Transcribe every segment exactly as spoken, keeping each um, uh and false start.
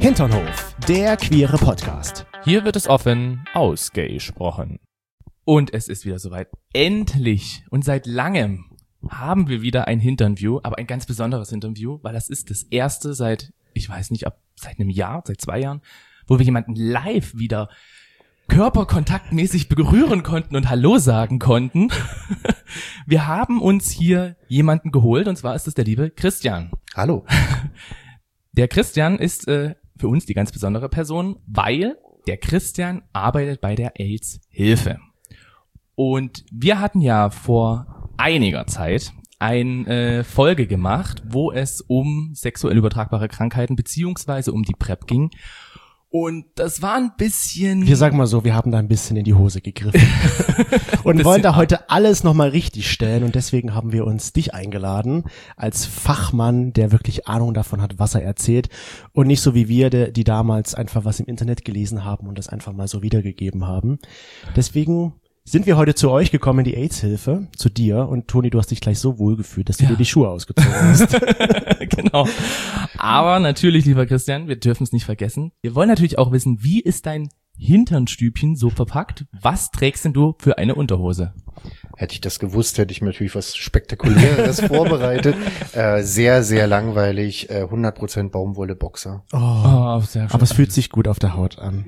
Hinternhof, der queere Podcast. Hier wird es offen ausgesprochen. Und es ist wieder soweit. Endlich und seit langem haben wir wieder ein Hinternview, aber ein ganz besonderes Hinternview, weil das ist das erste seit, ich weiß nicht, ab seit einem Jahr, seit zwei Jahren, wo wir jemanden live wieder körperkontaktmäßig berühren konnten und Hallo sagen konnten. Wir haben uns hier jemanden geholt, und zwar ist es der liebe Christian. Hallo. Der Christian ist äh, für uns die ganz besondere Person, weil der Christian arbeitet bei der AIDS-Hilfe. Und wir hatten ja vor einiger Zeit eine Folge gemacht, wo es um sexuell übertragbare Krankheiten beziehungsweise um die PrEP ging. Und das war ein bisschen... Wir sagen mal so, wir haben da ein bisschen in die Hose gegriffen und wollen da heute alles nochmal richtig stellen, und deswegen haben wir uns dich eingeladen als Fachmann, der wirklich Ahnung davon hat, was er erzählt, und nicht so wie wir, die damals einfach was im Internet gelesen haben und das einfach mal so wiedergegeben haben. Deswegen sind wir heute zu euch gekommen, in die AIDS-Hilfe, zu dir, und Toni, du hast dich gleich so wohl gefühlt, dass du ja. dir die Schuhe ausgezogen hast. Genau. Aber natürlich, lieber Christian, wir dürfen es nicht vergessen. Wir wollen natürlich auch wissen, wie ist dein Hinternstübchen so verpackt? Was trägst denn du für eine Unterhose? Hätte ich das gewusst, hätte ich mir natürlich was Spektakuläres vorbereitet. Äh, sehr, sehr langweilig. Äh, hundert Prozent Baumwolle-Boxer. Oh, oh, sehr schön. Aber es fühlt sich gut auf der Haut an.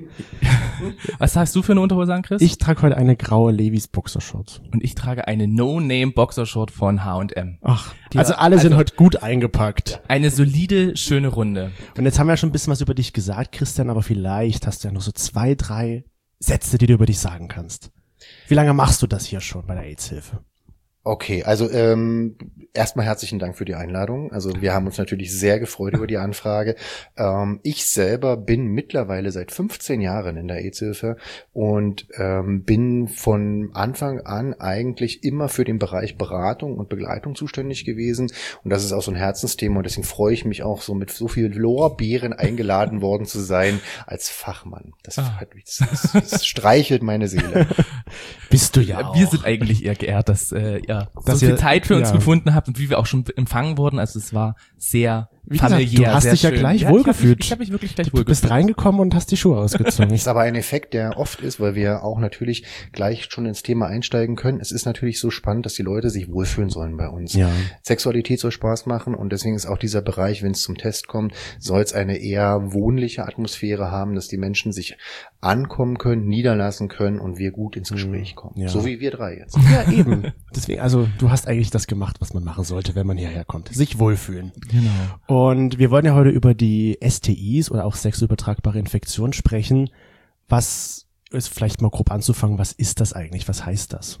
Was hast du für eine Unterhose an, Chris? Ich trage heute eine graue Levi's Boxershort. Und ich trage eine No-Name-Boxershort von H und M. Ach, also alle sind also heute gut eingepackt. Eine solide, schöne Runde. Und jetzt haben wir ja schon ein bisschen was über dich gesagt, Christian, aber vielleicht hast du ja noch so zwei, drei Sätze, die du über dich sagen kannst. Wie lange machst du das hier schon bei der AIDS-Hilfe? Okay, also ähm, erstmal herzlichen Dank für die Einladung. Also wir haben uns natürlich sehr gefreut über die Anfrage. Ähm, ich selber bin mittlerweile seit fünfzehn Jahren in der AIDS-Hilfe und ähm, bin von Anfang an eigentlich immer für den Bereich Beratung und Begleitung zuständig gewesen. Und das ist auch so ein Herzensthema, und deswegen freue ich mich auch, so mit so viel Lorbeeren eingeladen worden zu sein als Fachmann. Das, ah. das, das, das streichelt meine Seele. Bist du ja auch. Wir sind eigentlich eher geehrt, dass äh, ja, dass so viel Zeit für uns ja. gefunden habt und wie wir auch schon empfangen wurden. Also es war sehr wie familiär, gesagt, du hast sehr dich schön. ja gleich ja, wohlgefühlt. Ich habe mich, hab mich wirklich gleich du wohlgefühlt. Du bist reingekommen und hast die Schuhe ausgezogen. Das ist aber ein Effekt, der oft ist, weil wir auch natürlich gleich schon ins Thema einsteigen können. Es ist natürlich so spannend, dass die Leute sich wohlfühlen sollen bei uns. Ja. Sexualität soll Spaß machen, und deswegen ist auch dieser Bereich, wenn es zum Test kommt, soll es eine eher wohnliche Atmosphäre haben, dass die Menschen sich ankommen können, niederlassen können und wir gut ins Gespräch kommen. Ja. So wie wir drei jetzt. Ja, eben. Deswegen, also du hast eigentlich das gemacht, was man machen sollte, wenn man hierher kommt. Sich wohlfühlen. Genau. Und wir wollen ja heute über die S T Is oder auch sexuell übertragbare Infektionen sprechen. Was ist vielleicht mal grob anzufangen, was ist das eigentlich? Was heißt das?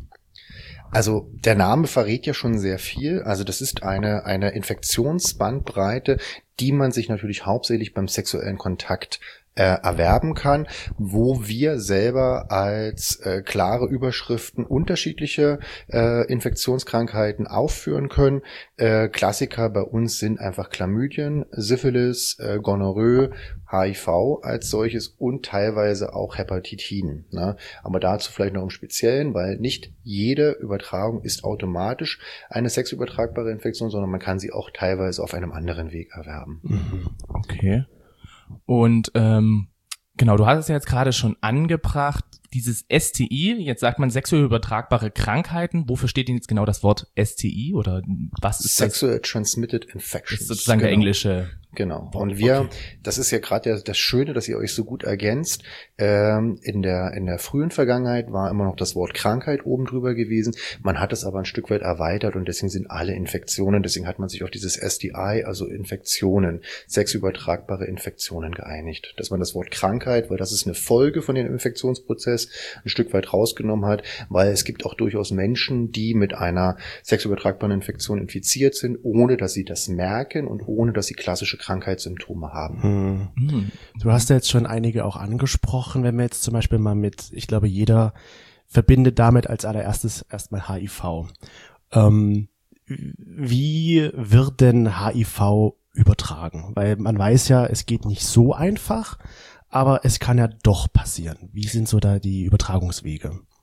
Also der Name verrät ja schon sehr viel. Also das ist eine eine Infektionsbandbreite, die man sich natürlich hauptsächlich beim sexuellen Kontakt äh, erwerben kann, wo wir selber als äh, klare Überschriften unterschiedliche äh, Infektionskrankheiten aufführen können. Äh, Klassiker bei uns sind einfach Chlamydien, Syphilis, äh, Gonorrhoe, H I V als solches und teilweise auch Hepatitiden. Ne? Aber dazu vielleicht noch im Speziellen, weil nicht jede Übertragung ist automatisch eine sexübertragbare Infektion, sondern man kann sie auch teilweise auf einem anderen Weg erwerben. Mhm. Okay. Und ähm, genau, du hast es ja jetzt gerade schon angebracht, dieses S T I, jetzt sagt man sexuell übertragbare Krankheiten. Wofür steht denn jetzt genau das Wort S T I oder was ist Sexual das? Transmitted Infections. Das ist sozusagen genau. der englische. Genau. Und wir, okay. das ist ja gerade das Schöne, dass ihr euch so gut ergänzt. Ähm, in der in der frühen Vergangenheit war immer noch das Wort Krankheit oben drüber gewesen. Man hat es aber ein Stück weit erweitert, und deswegen sind alle Infektionen, deswegen hat man sich auf dieses S T I, also Infektionen, sexübertragbare Infektionen geeinigt. Dass man das Wort Krankheit, weil das ist eine Folge von dem Infektionsprozess, ein Stück weit rausgenommen hat, weil es gibt auch durchaus Menschen, die mit einer sexübertragbaren Infektion infiziert sind, ohne dass sie das merken und ohne dass sie klassische Krankheitssymptome haben. Hm. Hm. Du hast ja jetzt schon einige auch angesprochen, wenn wir jetzt zum Beispiel mal mit, ich glaube, jeder verbindet damit als allererstes erstmal H I V. Ähm, wie wird denn H I V übertragen? Weil man weiß ja, es geht nicht so einfach, aber es kann ja doch passieren. Wie sind so da die Übertragungswege?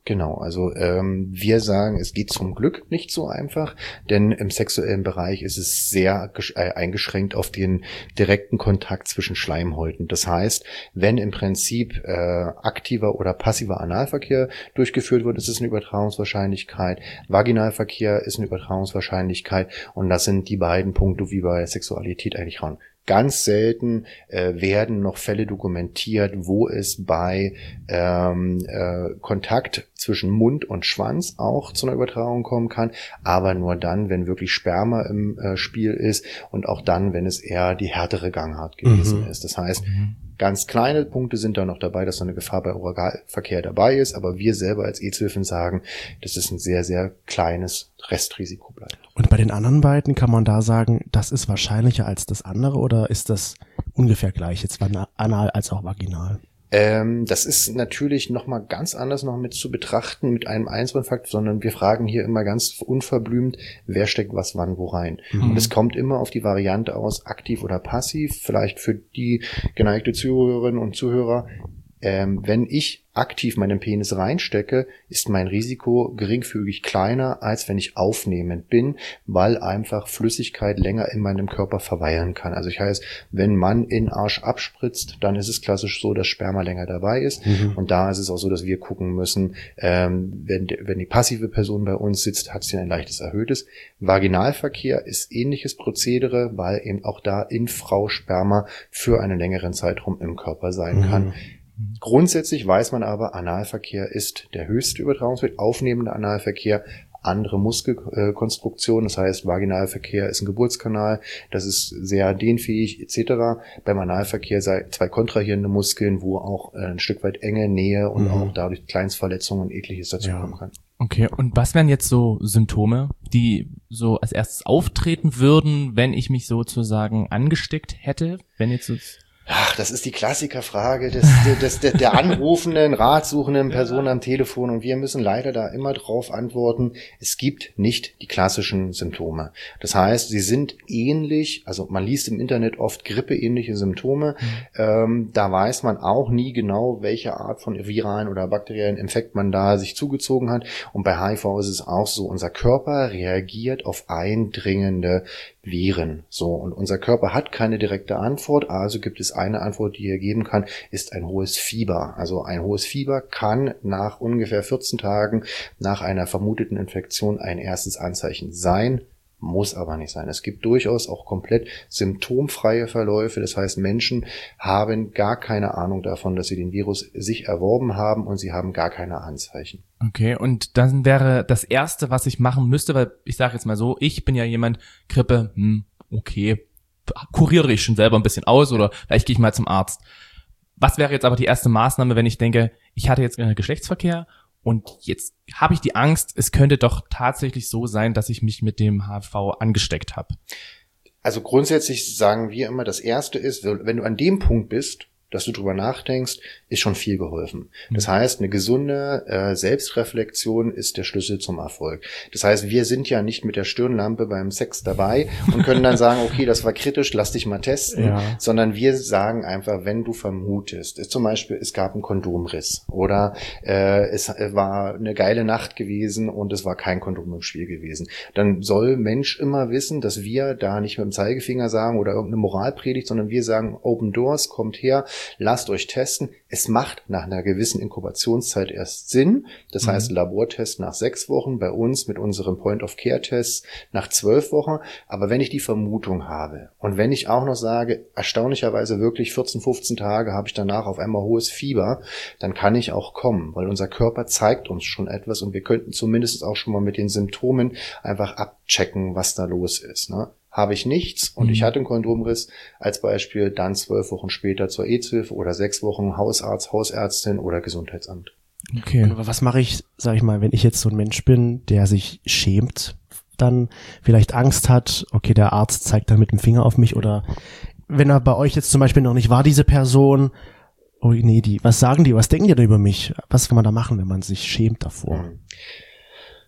Genau, also ähm, wir sagen, es geht zum Glück nicht so einfach, denn im sexuellen Bereich ist es sehr gesch- äh, eingeschränkt auf den direkten Kontakt zwischen Schleimhäuten. Das heißt, wenn im Prinzip äh, aktiver oder passiver Analverkehr durchgeführt wird, ist es eine Übertragungswahrscheinlichkeit. Vaginalverkehr ist eine Übertragungswahrscheinlichkeit und das sind die beiden Punkte, wie bei Sexualität eigentlich ran. Ganz selten äh, werden noch Fälle dokumentiert, wo es bei ähm, äh, Kontakt zwischen Mund und Schwanz auch zu einer Übertragung kommen kann, aber nur dann, wenn wirklich Sperma im äh, Spiel ist und auch dann, wenn es eher die härtere Gangart gewesen mhm. ist. Das heißt, mhm. ganz kleine Punkte sind da noch dabei, dass so eine Gefahr bei Oralverkehr dabei ist, aber wir selber als Aidshilfen sagen, dass es ein sehr, sehr kleines Restrisiko bleibt. Und bei den anderen beiden kann man da sagen, das ist wahrscheinlicher als das andere oder ist das ungefähr gleich, jetzt anal als auch vaginal? Ähm, das ist natürlich nochmal ganz anders noch mit zu betrachten mit einem Einzelfakt, sondern wir fragen hier immer ganz unverblümt, wer steckt was wann wo rein. Mhm. Und es kommt immer auf die Variante aus, aktiv oder passiv, vielleicht für die geneigte Zuhörerinnen und Zuhörer. Ähm, wenn ich aktiv meinen Penis reinstecke, ist mein Risiko geringfügig kleiner, als wenn ich aufnehmend bin, weil einfach Flüssigkeit länger in meinem Körper verweilen kann. Also ich heißt, wenn man in Arsch abspritzt, dann ist es klassisch so, dass Sperma länger dabei ist. Mhm. Und da ist es auch so, dass wir gucken müssen, ähm, wenn, wenn die passive Person bei uns sitzt, hat sie ein leichtes erhöhtes. Vaginalverkehr ist ähnliches Prozedere, weil eben auch da in Frau Sperma für einen längeren Zeitraum im Körper sein mhm. kann. Grundsätzlich weiß man aber, Analverkehr ist der höchste Übertragungsweg, aufnehmender Analverkehr, andere Muskelkonstruktion, das heißt Vaginalverkehr ist ein Geburtskanal, das ist sehr dehnfähig et cetera. Beim Analverkehr zwei kontrahierende Muskeln, wo auch ein Stück weit Enge, Nähe und mhm. auch dadurch Kleinstverletzungen und Ähnliches dazu ja. kommen kann. Okay, und was wären jetzt so Symptome, die so als erstes auftreten würden, wenn ich mich sozusagen angesteckt hätte, wenn jetzt so Ach, das ist die Klassikerfrage des, des, des, der anrufenden, ratsuchenden Person am Telefon und wir müssen leider da immer drauf antworten, es gibt nicht die klassischen Symptome. Das heißt, sie sind ähnlich, also man liest im Internet oft grippeähnliche Symptome, mhm. ähm, da weiß man auch nie genau, welche Art von viralen oder bakteriellen Infekt man da sich zugezogen hat und bei H I V ist es auch so, unser Körper reagiert auf eindringende Viren. So, und unser Körper hat keine direkte Antwort, also gibt es eine Antwort, die er geben kann, ist ein hohes Fieber. Also ein hohes Fieber kann nach ungefähr vierzehn Tagen nach einer vermuteten Infektion ein erstes Anzeichen sein, muss aber nicht sein. Es gibt durchaus auch komplett symptomfreie Verläufe. Das heißt, Menschen haben gar keine Ahnung davon, dass sie den Virus sich erworben haben und sie haben gar keine Anzeichen. Okay, und dann wäre das Erste, was ich machen müsste, weil ich sage jetzt mal so, ich bin ja jemand, Grippe, hm, okay, kuriere ich schon selber ein bisschen aus oder vielleicht gehe ich mal zum Arzt. Was wäre jetzt aber die erste Maßnahme, wenn ich denke, ich hatte jetzt einen Geschlechtsverkehr und jetzt habe ich die Angst, es könnte doch tatsächlich so sein, dass ich mich mit dem H I V angesteckt habe? Also grundsätzlich sagen wir immer, das Erste ist, wenn du an dem Punkt bist, dass du drüber nachdenkst, ist schon viel geholfen. Das heißt, eine gesunde äh, Selbstreflexion ist der Schlüssel zum Erfolg. Das heißt, wir sind ja nicht mit der Stirnlampe beim Sex dabei und können dann sagen, okay, das war kritisch, lass dich mal testen, ja. sondern wir sagen einfach, wenn du vermutest, ist zum Beispiel, es gab einen Kondomriss oder äh, es war eine geile Nacht gewesen und es war kein Kondom im Spiel gewesen, dann soll Mensch immer wissen, dass wir da nicht mit dem Zeigefinger sagen oder irgendeine Moralpredigt, sondern wir sagen, Open Doors, kommt her, lasst euch testen. Es macht nach einer gewissen Inkubationszeit erst Sinn. Das mhm. heißt, Labortest nach sechs Wochen, bei uns mit unseren Point-of-Care-Tests nach zwölf Wochen. Aber wenn ich die Vermutung habe und wenn ich auch noch sage, erstaunlicherweise wirklich vierzehn, fünfzehn Tage habe ich danach auf einmal hohes Fieber, dann kann ich auch kommen, weil unser Körper zeigt uns schon etwas und wir könnten zumindest auch schon mal mit den Symptomen einfach abchecken, was da los ist, ne? Habe ich nichts und mhm. ich hatte einen Kondomriss als Beispiel, dann zwölf Wochen später zur Aidshilfe oder sechs Wochen Hausarzt, Hausärztin oder Gesundheitsamt. Okay. Und was mache ich, sag ich mal, wenn ich jetzt so ein Mensch bin, der sich schämt, dann vielleicht Angst hat, okay, der Arzt zeigt dann mit dem Finger auf mich oder wenn er bei euch jetzt zum Beispiel noch nicht war, diese Person, oh nee, die, was sagen die, was denken die da über mich? Was kann man da machen, wenn man sich schämt davor? Mhm.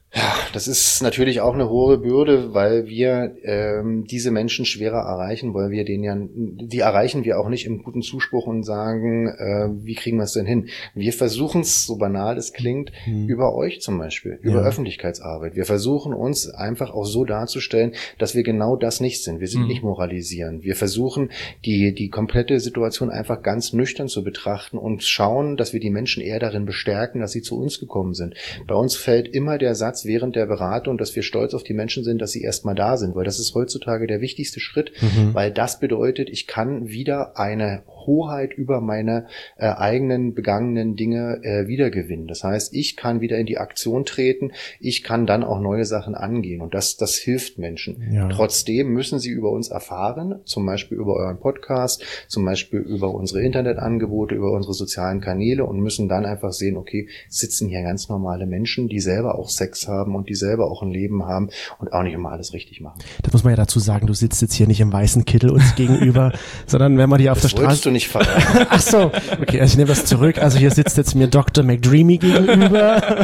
Ja, das ist natürlich auch eine hohe Bürde, weil wir ähm, diese Menschen schwerer erreichen, weil wir denen ja, die erreichen wir auch nicht im guten Zuspruch und sagen, äh, wie kriegen wir es denn hin? Wir versuchen es, so banal es klingt, hm. über euch zum Beispiel, über ja. Öffentlichkeitsarbeit. Wir versuchen uns einfach auch so darzustellen, dass wir genau das nicht sind. Wir sind hm. nicht moralisierend. Wir versuchen, die die komplette Situation einfach ganz nüchtern zu betrachten und schauen, dass wir die Menschen eher darin bestärken, dass sie zu uns gekommen sind. Bei uns fällt immer der Satz während der Beratung, dass wir stolz auf die Menschen sind, dass sie erstmal da sind, weil das ist heutzutage der wichtigste Schritt, mhm. weil das bedeutet, ich kann wieder eine Hoheit über meine äh, eigenen begangenen Dinge äh, wiedergewinnen. Das heißt, ich kann wieder in die Aktion treten, ich kann dann auch neue Sachen angehen und das, das hilft Menschen. Ja. Trotzdem müssen sie über uns erfahren, zum Beispiel über euren Podcast, zum Beispiel über unsere Internetangebote, über unsere sozialen Kanäle und müssen dann einfach sehen, okay, sitzen hier ganz normale Menschen, die selber auch Sex haben und die selber auch ein Leben haben und auch nicht immer alles richtig machen. Das muss man ja dazu sagen, du sitzt jetzt hier nicht im weißen Kittel uns gegenüber, sondern wenn man dir auf das der Straße... du nicht verraten. Ach so, okay, also ich nehme das zurück. Also hier sitzt jetzt mir Doktor McDreamy gegenüber.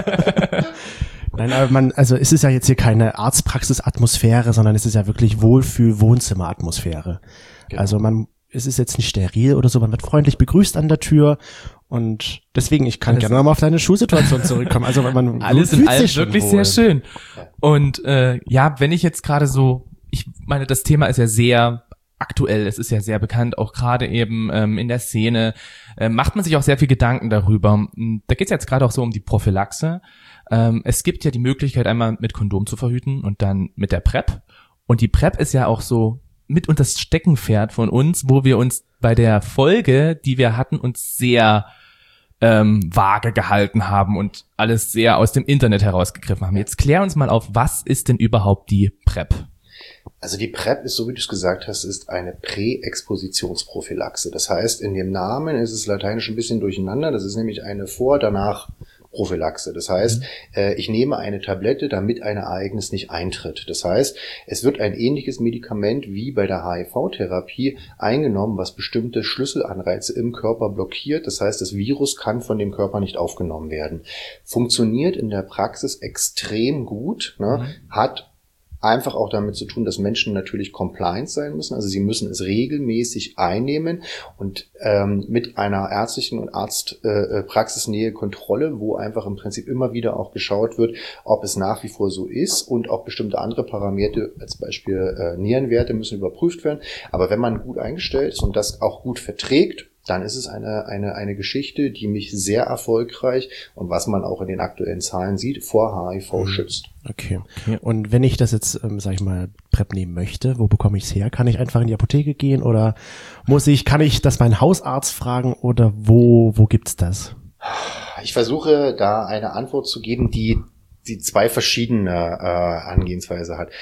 Nein, aber man, also es ist ja jetzt hier keine Arztpraxisatmosphäre, sondern es ist ja wirklich Wohlfühl-Wohnzimmeratmosphäre. Genau. Also man, es ist jetzt nicht steril oder so, man wird freundlich begrüßt an der Tür. Und deswegen, ich kann alles gerne nochmal auf deine Schulsituation zurückkommen. Also weil man alles in allem wirklich wohl. Sehr schön. Und äh, ja, wenn ich jetzt gerade so, ich meine, das Thema ist ja sehr aktuell, es ist ja sehr bekannt, auch gerade eben ähm, in der Szene, äh, macht man sich auch sehr viel Gedanken darüber. Da geht es jetzt gerade auch so um die Prophylaxe. Ähm, es gibt ja die Möglichkeit, einmal mit Kondom zu verhüten und dann mit der PrEP. Und die PrEP ist ja auch so mit und das Steckenpferd von uns, wo wir uns bei der Folge, die wir hatten, uns sehr ähm, vage gehalten haben und alles sehr aus dem Internet herausgegriffen haben. Jetzt klär uns mal auf, was ist denn überhaupt die PrEP? Also die PrEP ist, so wie du es gesagt hast, ist eine Präexpositionsprophylaxe. Das heißt, in dem Namen ist es lateinisch ein bisschen durcheinander. Das ist nämlich eine Vor-Danach-Prophylaxe. Das heißt, mhm. äh, ich nehme eine Tablette, damit ein Ereignis nicht eintritt. Das heißt, es wird ein ähnliches Medikament wie bei der H I V-Therapie eingenommen, was bestimmte Schlüsselanreize im Körper blockiert. Das heißt, das Virus kann von dem Körper nicht aufgenommen werden. Funktioniert in der Praxis extrem gut, ne? Mhm. Hat einfach auch damit zu tun, dass Menschen natürlich compliant sein müssen. Also sie müssen es regelmäßig einnehmen und ähm, mit einer ärztlichen und Arztpraxisnähe äh, Kontrolle, wo einfach im Prinzip immer wieder auch geschaut wird, ob es nach wie vor so ist und auch bestimmte andere Parameter, als Beispiel äh, Nierenwerte, müssen überprüft werden. Aber wenn man gut eingestellt ist und das auch gut verträgt, dann ist es eine, eine, eine Geschichte, die mich sehr erfolgreich und was man auch in den aktuellen Zahlen sieht, vor H I V mhm. schützt. Okay. Und wenn ich das jetzt, ähm, sag ich mal, PrEP nehmen möchte, wo bekomme ich es her? Kann ich einfach in die Apotheke gehen oder muss ich, kann ich das meinen Hausarzt fragen oder wo, wo gibt's das? Ich versuche da eine Antwort zu geben, die, die zwei verschiedene äh, Angehensweise hat.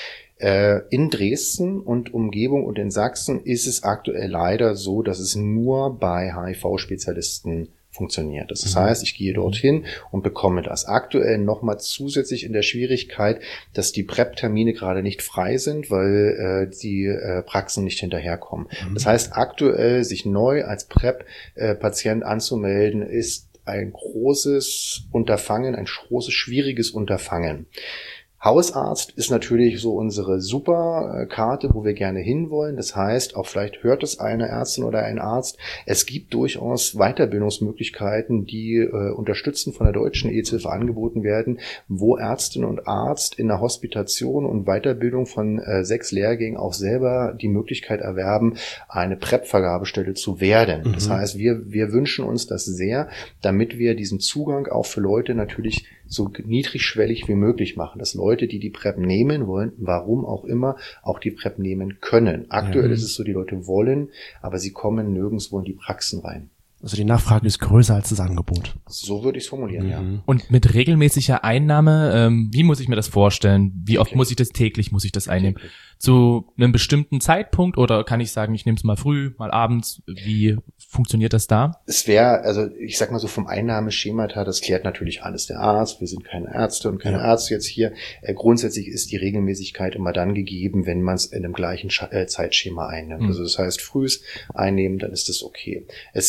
In Dresden und Umgebung und in Sachsen ist es aktuell leider so, dass es nur bei H I V-Spezialisten funktioniert. Das heißt, ich gehe dorthin und bekomme das. Aktuell nochmal zusätzlich in der Schwierigkeit, dass die PrEP-Termine gerade nicht frei sind, weil äh, die äh, Praxen nicht hinterherkommen. Mhm. Das heißt, aktuell sich neu als PrEP-Patient anzumelden, ist ein großes Unterfangen, ein großes, schwieriges Unterfangen. Hausarzt ist natürlich so unsere Superkarte, wo wir gerne hinwollen. Das heißt, auch vielleicht hört es eine Ärztin oder ein Arzt. Es gibt durchaus Weiterbildungsmöglichkeiten, die äh, unterstützend von der deutschen AIDS-Hilfe angeboten werden, wo Ärztin und Arzt in der Hospitation und Weiterbildung von äh, sechs Lehrgängen auch selber die Möglichkeit erwerben, eine PrEP-Vergabestelle zu werden. Mhm. Das heißt, wir, wir wünschen uns das sehr, damit wir diesen Zugang auch für Leute natürlich so niedrigschwellig wie möglich machen, dass Leute, die die PrEP nehmen wollen, warum auch immer, auch die PrEP nehmen können. Aktuell ja. ist es so, die Leute wollen, aber sie kommen nirgendwo in die Praxen rein. Also die Nachfrage ist größer als das Angebot. So würde ich es formulieren, mhm. ja. Und mit regelmäßiger Einnahme, ähm, wie muss ich mir das vorstellen? Wie oft muss ich das täglich, muss ich das einnehmen? Täglich. Zu einem bestimmten Zeitpunkt oder kann ich sagen, ich nehme es mal früh, mal abends? Wie funktioniert das da? Es wäre, also ich sag mal so vom Einnahmeschemata, das klärt natürlich alles der Arzt. Wir sind keine Ärzte und keine ja. Ärzte jetzt hier. Äh, grundsätzlich ist die Regelmäßigkeit immer dann gegeben, wenn man es in einem gleichen Sch- äh, Zeitschema einnimmt. Mhm. Also das heißt, frühs einnehmen, dann ist das okay. Es gibt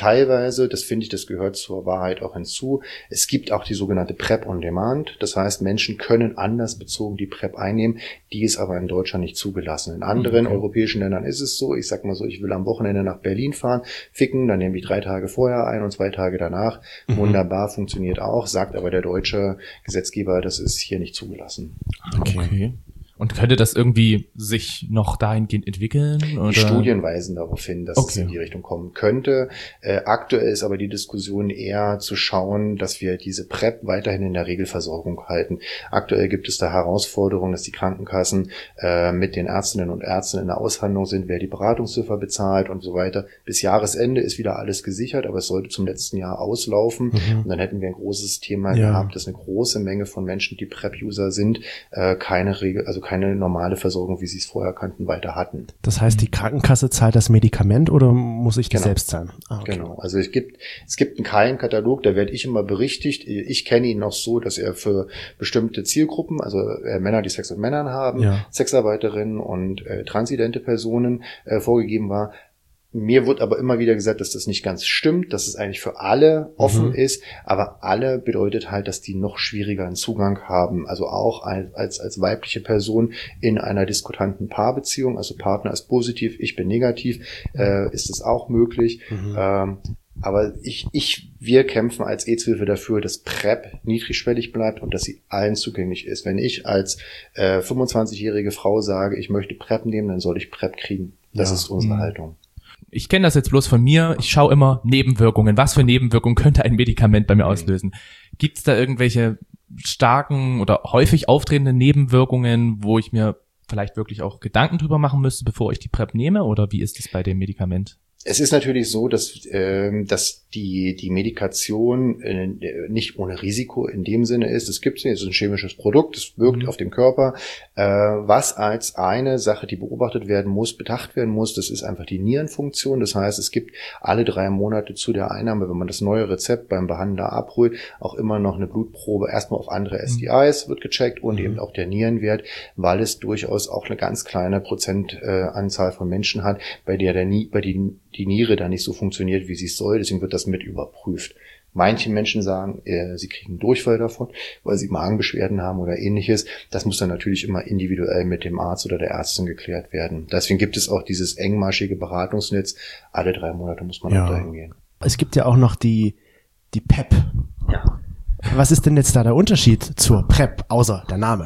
teilweise, das finde ich, das gehört zur Wahrheit auch hinzu, es gibt auch die sogenannte PrEP on Demand. Das heißt, Menschen können anlassbezogen die PrEP einnehmen, die ist aber in Deutschland nicht zugelassen. In anderen okay. europäischen Ländern ist es so, ich sag mal so, ich will am Wochenende nach Berlin fahren, ficken, dann nehme ich drei Tage vorher ein und zwei Tage danach. Mhm. Wunderbar, funktioniert auch, sagt aber der deutsche Gesetzgeber, das ist hier nicht zugelassen. Okay. okay. Und könnte das irgendwie sich noch dahingehend entwickeln? Oder? Die Studien weisen darauf hin, dass okay. es in die Richtung kommen könnte. Äh, aktuell ist aber die Diskussion eher zu schauen, dass wir diese PrEP weiterhin in der Regelversorgung halten. Aktuell gibt es da Herausforderungen, dass die Krankenkassen äh, mit den Ärztinnen und Ärzten in der Aushandlung sind, wer die Beratungshilfe bezahlt und so weiter. Bis Jahresende ist wieder alles gesichert, aber es sollte zum letzten Jahr auslaufen. Mhm. Und dann hätten wir ein großes Thema ja. gehabt, dass eine große Menge von Menschen, die PrEP-User sind, äh, keine Regel, also keine normale Versorgung, wie sie es vorher kannten, weiter hatten. Das heißt, die Krankenkasse zahlt das Medikament oder muss ich das genau. selbst zahlen? Ah, okay. Genau. Also es gibt es gibt einen Keilenkatalog, da werde ich immer berichtigt. Ich kenne ihn noch so, dass er für bestimmte Zielgruppen, also äh, Männer, die Sex mit Männern haben, ja. Sexarbeiterinnen und äh, transidente Personen äh, vorgegeben war. Mir wird aber immer wieder gesagt, dass das nicht ganz stimmt, dass es eigentlich für alle offen mhm. ist, aber alle bedeutet halt, dass die noch schwieriger einen Zugang haben, also auch als als weibliche Person in einer diskutanten Paarbeziehung, also Partner ist positiv, ich bin negativ, äh, ist es auch möglich. Mhm. Ähm, aber ich, ich, wir kämpfen als AIDS-Hilfe dafür, dass PrEP niedrigschwellig bleibt und dass sie allen zugänglich ist. Wenn ich als äh, fünfundzwanzigjährige Frau sage, ich möchte PrEP nehmen, dann soll ich PrEP kriegen. Das ja. ist unsere mhm. Haltung. Ich kenne das jetzt bloß von mir. Ich schaue immer Nebenwirkungen. Was für Nebenwirkungen könnte ein Medikament bei mir auslösen? Gibt es da irgendwelche starken oder häufig auftretenden Nebenwirkungen, wo ich mir vielleicht wirklich auch Gedanken drüber machen müsste, bevor ich die PrEP nehme? Oder wie ist es bei dem Medikament? Es ist natürlich so, dass ähm, dass die die Medikation äh, nicht ohne Risiko in dem Sinne ist. Es gibt es ist ein chemisches Produkt, es wirkt mhm. auf den Körper. Äh, was als eine Sache, die beobachtet werden muss, bedacht werden muss, das ist einfach die Nierenfunktion. Das heißt, es gibt alle drei Monate zu der Einnahme, wenn man das neue Rezept beim Behandler abholt, auch immer noch eine Blutprobe erstmal auf andere S T Is wird gecheckt und mhm. eben auch der Nierenwert, weil es durchaus auch eine ganz kleine Prozentanzahl äh, von Menschen hat, bei der der nie bei den die Niere da nicht so funktioniert, wie sie es soll. Deswegen wird das mit überprüft. Manche Menschen sagen, äh, sie kriegen Durchfall davon, weil sie Magenbeschwerden haben oder ähnliches. Das muss dann natürlich immer individuell mit dem Arzt oder der Ärztin geklärt werden. Deswegen gibt es auch dieses engmaschige Beratungsnetz. Alle drei Monate muss man ja. auch dahin gehen. Es gibt ja auch noch die die PrEP. Ja. Was ist denn jetzt da der Unterschied zur PrEP, außer der Name?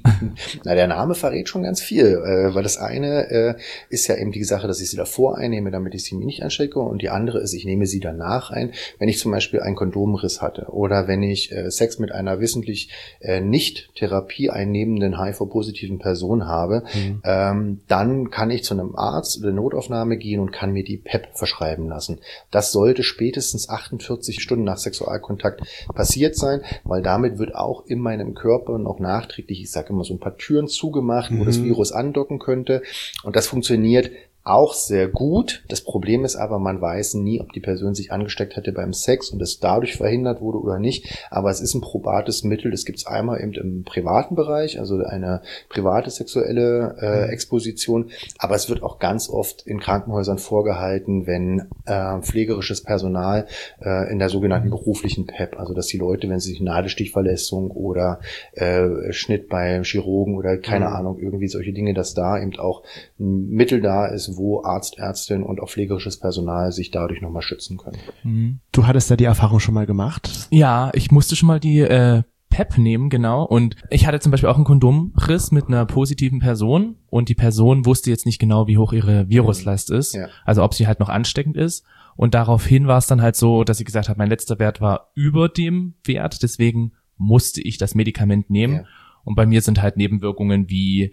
Na, der Name verrät schon ganz viel, äh, weil das eine äh, ist ja eben die Sache, dass ich sie davor einnehme, damit ich sie mir nicht anstecke, und die andere ist, ich nehme sie danach ein, wenn ich zum Beispiel einen Kondomriss hatte oder wenn ich äh, Sex mit einer wissentlich äh, nicht Therapie einnehmenden H I V-positiven Person habe, mhm. ähm, dann kann ich zu einem Arzt oder Notaufnahme gehen und kann mir die PrEP verschreiben lassen. Das sollte spätestens achtundvierzig Stunden nach Sexualkontakt passiert sein, weil damit wird auch in meinem Körper noch nachträglich, ich sage immer, so ein paar Türen zugemacht, wo mhm. das Virus andocken könnte, und das funktioniert auch sehr gut. Das Problem ist aber, man weiß nie, ob die Person sich angesteckt hatte beim Sex und es dadurch verhindert wurde oder nicht. Aber es ist ein probates Mittel. Das gibt es einmal eben im privaten Bereich, also eine private sexuelle äh, Exposition. Aber es wird auch ganz oft in Krankenhäusern vorgehalten, wenn äh, pflegerisches Personal äh, in der sogenannten beruflichen PrEP, also dass die Leute, wenn sie sich Nadelstichverletzung oder äh, Schnitt beim Chirurgen oder keine mhm. Ahnung, irgendwie solche Dinge, dass da eben auch ein Mittel da ist, wo Arzt, Ärztin und auch pflegerisches Personal sich dadurch nochmal schützen können. Du hattest da die Erfahrung schon mal gemacht? Ja, ich musste schon mal die äh, PrEP nehmen, genau. Und ich hatte zum Beispiel auch einen Kondomriss mit einer positiven Person und die Person wusste jetzt nicht genau, wie hoch ihre Viruslast ist, ja. also ob sie halt noch ansteckend ist. Und daraufhin war es dann halt so, dass sie gesagt hat, mein letzter Wert war über dem Wert, deswegen musste ich das Medikament nehmen. Ja. Und bei mir sind halt Nebenwirkungen wie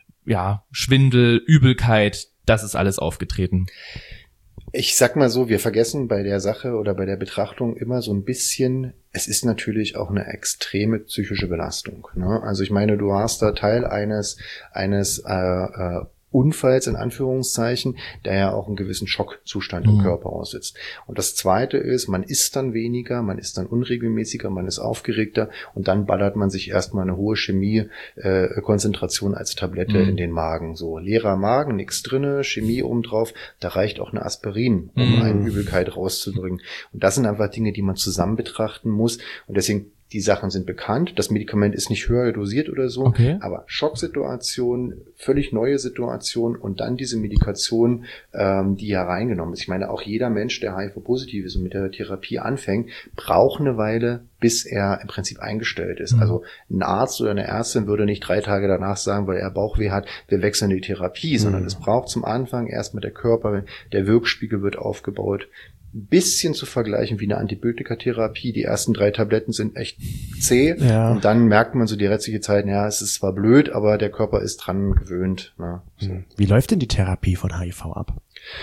ja Schwindel, Übelkeit, das ist alles aufgetreten. Ich sag mal so, wir vergessen bei der Sache oder bei der Betrachtung immer so ein bisschen, es ist natürlich auch eine extreme psychische Belastung. Ne? Also ich meine, du warst da Teil eines eines äh, äh, Unfalls in Anführungszeichen, der ja auch einen gewissen Schockzustand im Mhm. Körper aussetzt. Und das Zweite ist, man isst dann weniger, man ist dann unregelmäßiger, man ist aufgeregter und dann ballert man sich erstmal eine hohe Chemie-Konzentration äh, als Tablette mhm. in den Magen. So leerer Magen, nichts drinne, Chemie obendrauf, da reicht auch eine Aspirin, um mhm. eine Übelkeit rauszudrücken. Und das sind einfach Dinge, die man zusammen betrachten muss und deswegen die Sachen sind bekannt. Das Medikament ist nicht höher dosiert oder so. Okay. Aber Schocksituation, völlig neue Situation und dann diese Medikation, ähm, die ja reingenommen ist. Ich meine, auch jeder Mensch, der H I V-positiv ist und mit der Therapie anfängt, braucht eine Weile, bis er im Prinzip eingestellt ist. Mhm. Also ein Arzt oder eine Ärztin würde nicht drei Tage danach sagen, weil er Bauchweh hat, wir wechseln die Therapie, mhm. sondern es braucht zum Anfang erstmal der Körper, der Wirkspiegel wird aufgebaut. Ein bisschen zu vergleichen wie eine Antibiotikatherapie. Die ersten drei Tabletten sind echt zäh. Ja. Und dann merkt man so die restliche Zeit, ja, es ist zwar blöd, aber der Körper ist dran gewöhnt. Ne? So. Wie läuft denn die Therapie von H I V ab?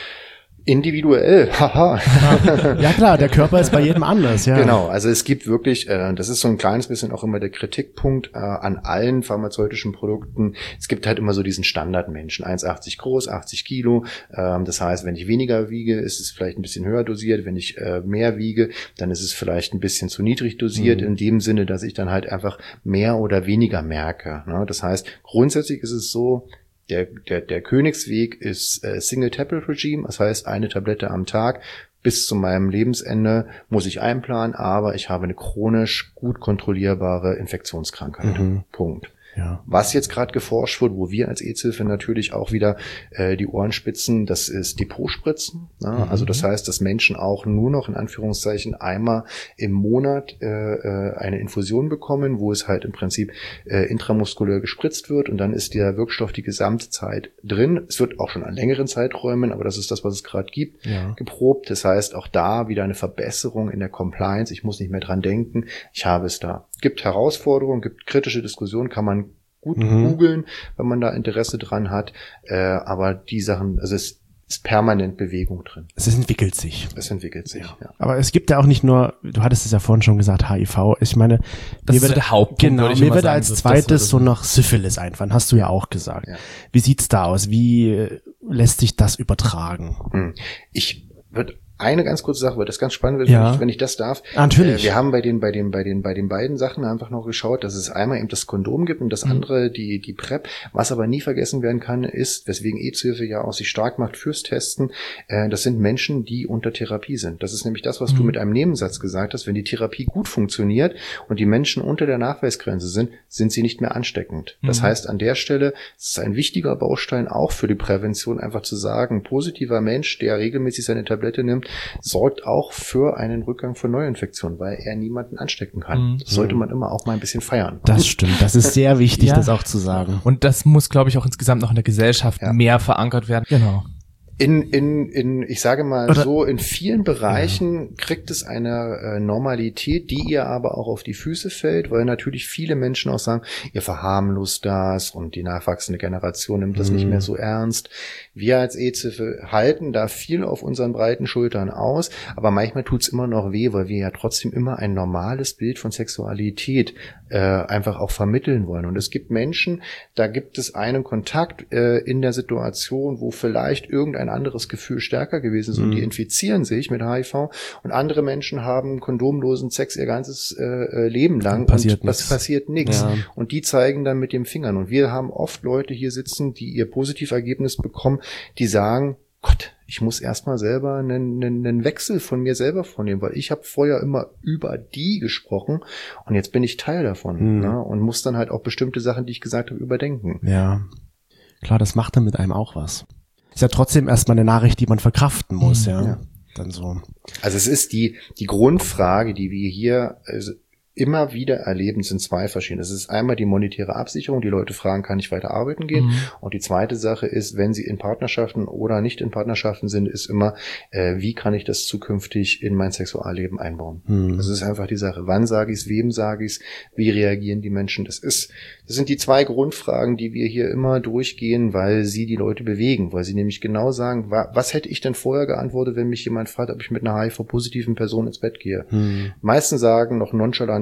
Individuell, haha. Ja klar, der Körper ist bei jedem anders, ja. Genau, also es gibt wirklich, äh, das ist so ein kleines bisschen auch immer der Kritikpunkt äh, an allen pharmazeutischen Produkten. Es gibt halt immer so diesen Standardmenschen, eins Komma achtzig groß, achtzig Kilo. Ähm, das heißt, wenn ich weniger wiege, ist es vielleicht ein bisschen höher dosiert. Wenn ich äh, mehr wiege, dann ist es vielleicht ein bisschen zu niedrig dosiert, mhm. in dem Sinne, dass ich dann halt einfach mehr oder weniger merke. Ne? Das heißt, grundsätzlich ist es so, Der, der, der Königsweg ist äh, Single-Tablet-Regime, das heißt eine Tablette am Tag. Bis zu meinem Lebensende muss ich einplanen, aber ich habe eine chronisch gut kontrollierbare Infektionskrankheit. Mhm. Punkt. Ja. Was jetzt gerade geforscht wird, wo wir als AIDS-Hilfe natürlich auch wieder äh, die Ohren spitzen, das ist Depotspritzen. Ne? Mhm. Also das heißt, dass Menschen auch nur noch in Anführungszeichen einmal im Monat äh, eine Infusion bekommen, wo es halt im Prinzip äh, intramuskulär gespritzt wird und dann ist der Wirkstoff die Gesamtzeit drin. Es wird auch schon an längeren Zeiträumen, aber das ist das, was es gerade gibt, ja. geprobt. Das heißt, auch da wieder eine Verbesserung in der Compliance. Ich muss nicht mehr dran denken. Ich habe es da. Gibt Herausforderungen, gibt kritische Diskussionen, kann man gut mhm. googeln, wenn man da Interesse dran hat. Äh, aber die Sachen, also es ist permanent Bewegung drin. Es entwickelt sich. Es entwickelt sich, ja. ja. Aber es gibt ja auch nicht nur, du hattest es ja vorhin schon gesagt, H I V. Ich meine, das ist so der Hauptpunkt. Genau, mir würde als zweites so noch Syphilis einfallen, hast du ja auch gesagt. Ja. Wie sieht's da aus? Wie lässt sich das übertragen? Ich würde Eine ganz kurze Sache, weil das ganz spannend wird, ja. wenn, ich, wenn ich das darf. Natürlich. Äh, wir haben bei den, bei den, bei den, bei den beiden Sachen einfach noch geschaut, dass es einmal eben das Kondom gibt und das mhm. andere die, die PrEP. Was aber nie vergessen werden kann, ist, weswegen AIDS-Hilfe ja auch sich stark macht fürs Testen, äh, das sind Menschen, die unter Therapie sind. Das ist nämlich das, was mhm. du mit einem Nebensatz gesagt hast. Wenn die Therapie gut funktioniert und die Menschen unter der Nachweisgrenze sind, sind sie nicht mehr ansteckend. Das mhm. heißt, an der Stelle ist es ein wichtiger Baustein auch für die Prävention, einfach zu sagen, ein positiver Mensch, der regelmäßig seine Tablette nimmt, sorgt auch für einen Rückgang von Neuinfektionen, weil er niemanden anstecken kann. Mhm. Das sollte man immer auch mal ein bisschen feiern. Das stimmt. Das ist sehr wichtig, ja. das auch zu sagen. Und das muss, glaube ich, auch insgesamt noch in der Gesellschaft ja. mehr verankert werden. Genau. In, in, in, ich sage mal Oder, so, in vielen Bereichen ja. kriegt es eine äh, Normalität, die ihr aber auch auf die Füße fällt, weil natürlich viele Menschen auch sagen, ihr verharmlost das und die nachwachsende Generation nimmt das mhm. nicht mehr so ernst. Wir als AIDS-Hilfe halten da viel auf unseren breiten Schultern aus, aber manchmal tut's immer noch weh, weil wir ja trotzdem immer ein normales Bild von Sexualität äh, einfach auch vermitteln wollen. Und es gibt Menschen, da gibt es einen Kontakt äh, in der Situation, wo vielleicht irgendein ein anderes Gefühl stärker gewesen ist und mhm. die infizieren sich mit H I V und andere Menschen haben kondomlosen Sex ihr ganzes äh, Leben lang passiert und was passiert nichts ja. und die zeigen dann mit den Fingern und wir haben oft Leute hier sitzen, die ihr Positivergebnis bekommen, die sagen, Gott, ich muss erstmal selber einen, einen, einen Wechsel von mir selber vornehmen, weil ich habe vorher immer über die gesprochen und jetzt bin ich Teil davon mhm. ne? und muss dann halt auch bestimmte Sachen, die ich gesagt habe, überdenken. Ja, klar, das macht dann mit einem auch was. Ist ja trotzdem erstmal eine Nachricht, die man verkraften muss, ja. ja. Dann so. Also es ist die, die Grundfrage, die wir hier also immer wieder erleben, sind zwei verschiedene. Es ist einmal die monetäre Absicherung, die Leute fragen, kann ich weiter arbeiten gehen? Mhm. Und die zweite Sache ist, wenn sie in Partnerschaften oder nicht in Partnerschaften sind, ist immer, äh, wie kann ich das zukünftig in mein Sexualleben einbauen? Mhm. Das ist einfach die Sache. Wann sage ich es, wem sage ich es, wie reagieren die Menschen? Das ist, das sind die zwei Grundfragen, die wir hier immer durchgehen, weil sie die Leute bewegen, weil sie nämlich genau sagen, wa- was hätte ich denn vorher geantwortet, wenn mich jemand fragt, ob ich mit einer H I V-positiven Person ins Bett gehe? Mhm. Meisten sagen noch nonchalant,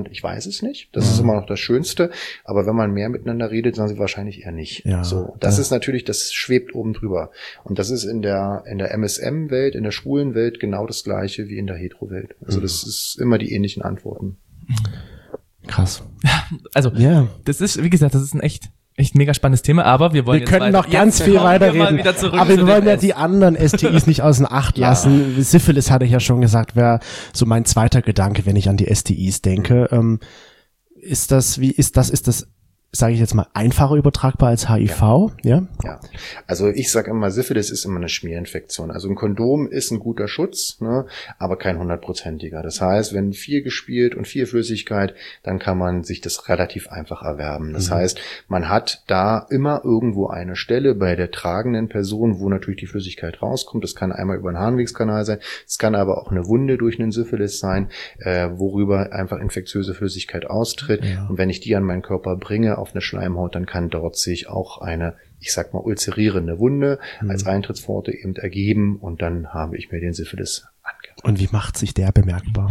Hintergrund, ich weiß es nicht. Das ja. ist immer noch das Schönste. Aber wenn man mehr miteinander redet, sagen sie wahrscheinlich eher nicht. Ja. So, das ja. ist natürlich, das schwebt oben drüber. Und das ist in der in der M S M-Welt, in der schwulen Welt genau das Gleiche wie in der Hetero-Welt. Also mhm. das ist immer die ähnlichen Antworten. Krass. Also, yeah. das ist, wie gesagt, das ist ein echt Echt mega spannendes Thema, aber wir wollen wir können noch ganz viel weiterreden. Aber wir wollen ja die anderen S T Is nicht außen Acht lassen. Ja. Syphilis hatte ich ja schon gesagt, wäre so mein zweiter Gedanke, wenn ich an die S T Is denke. Ähm, ist das, wie ist das, ist das, sage ich jetzt mal, einfacher übertragbar als H I V? Ja. Ja. ja. Also ich sage immer, Syphilis ist immer eine Schmierinfektion. Also ein Kondom ist ein guter Schutz, ne, aber kein hundertprozentiger. Das heißt, wenn viel gespielt und viel Flüssigkeit, dann kann man sich das relativ einfach erwerben. Das mhm. heißt, man hat da immer irgendwo eine Stelle bei der tragenden Person, wo natürlich die Flüssigkeit rauskommt. Das kann einmal über den Harnwegskanal sein. Es kann aber auch eine Wunde durch einen Syphilis sein, äh, worüber einfach infektiöse Flüssigkeit austritt. Ja. Und wenn ich die an meinen Körper bringe, auf eine Schleimhaut, dann kann dort sich auch eine, ich sag mal, ulzerierende Wunde mhm. als Eintrittspforte eben ergeben und dann habe ich mir den Syphilis angehört. Und wie macht sich der bemerkbar?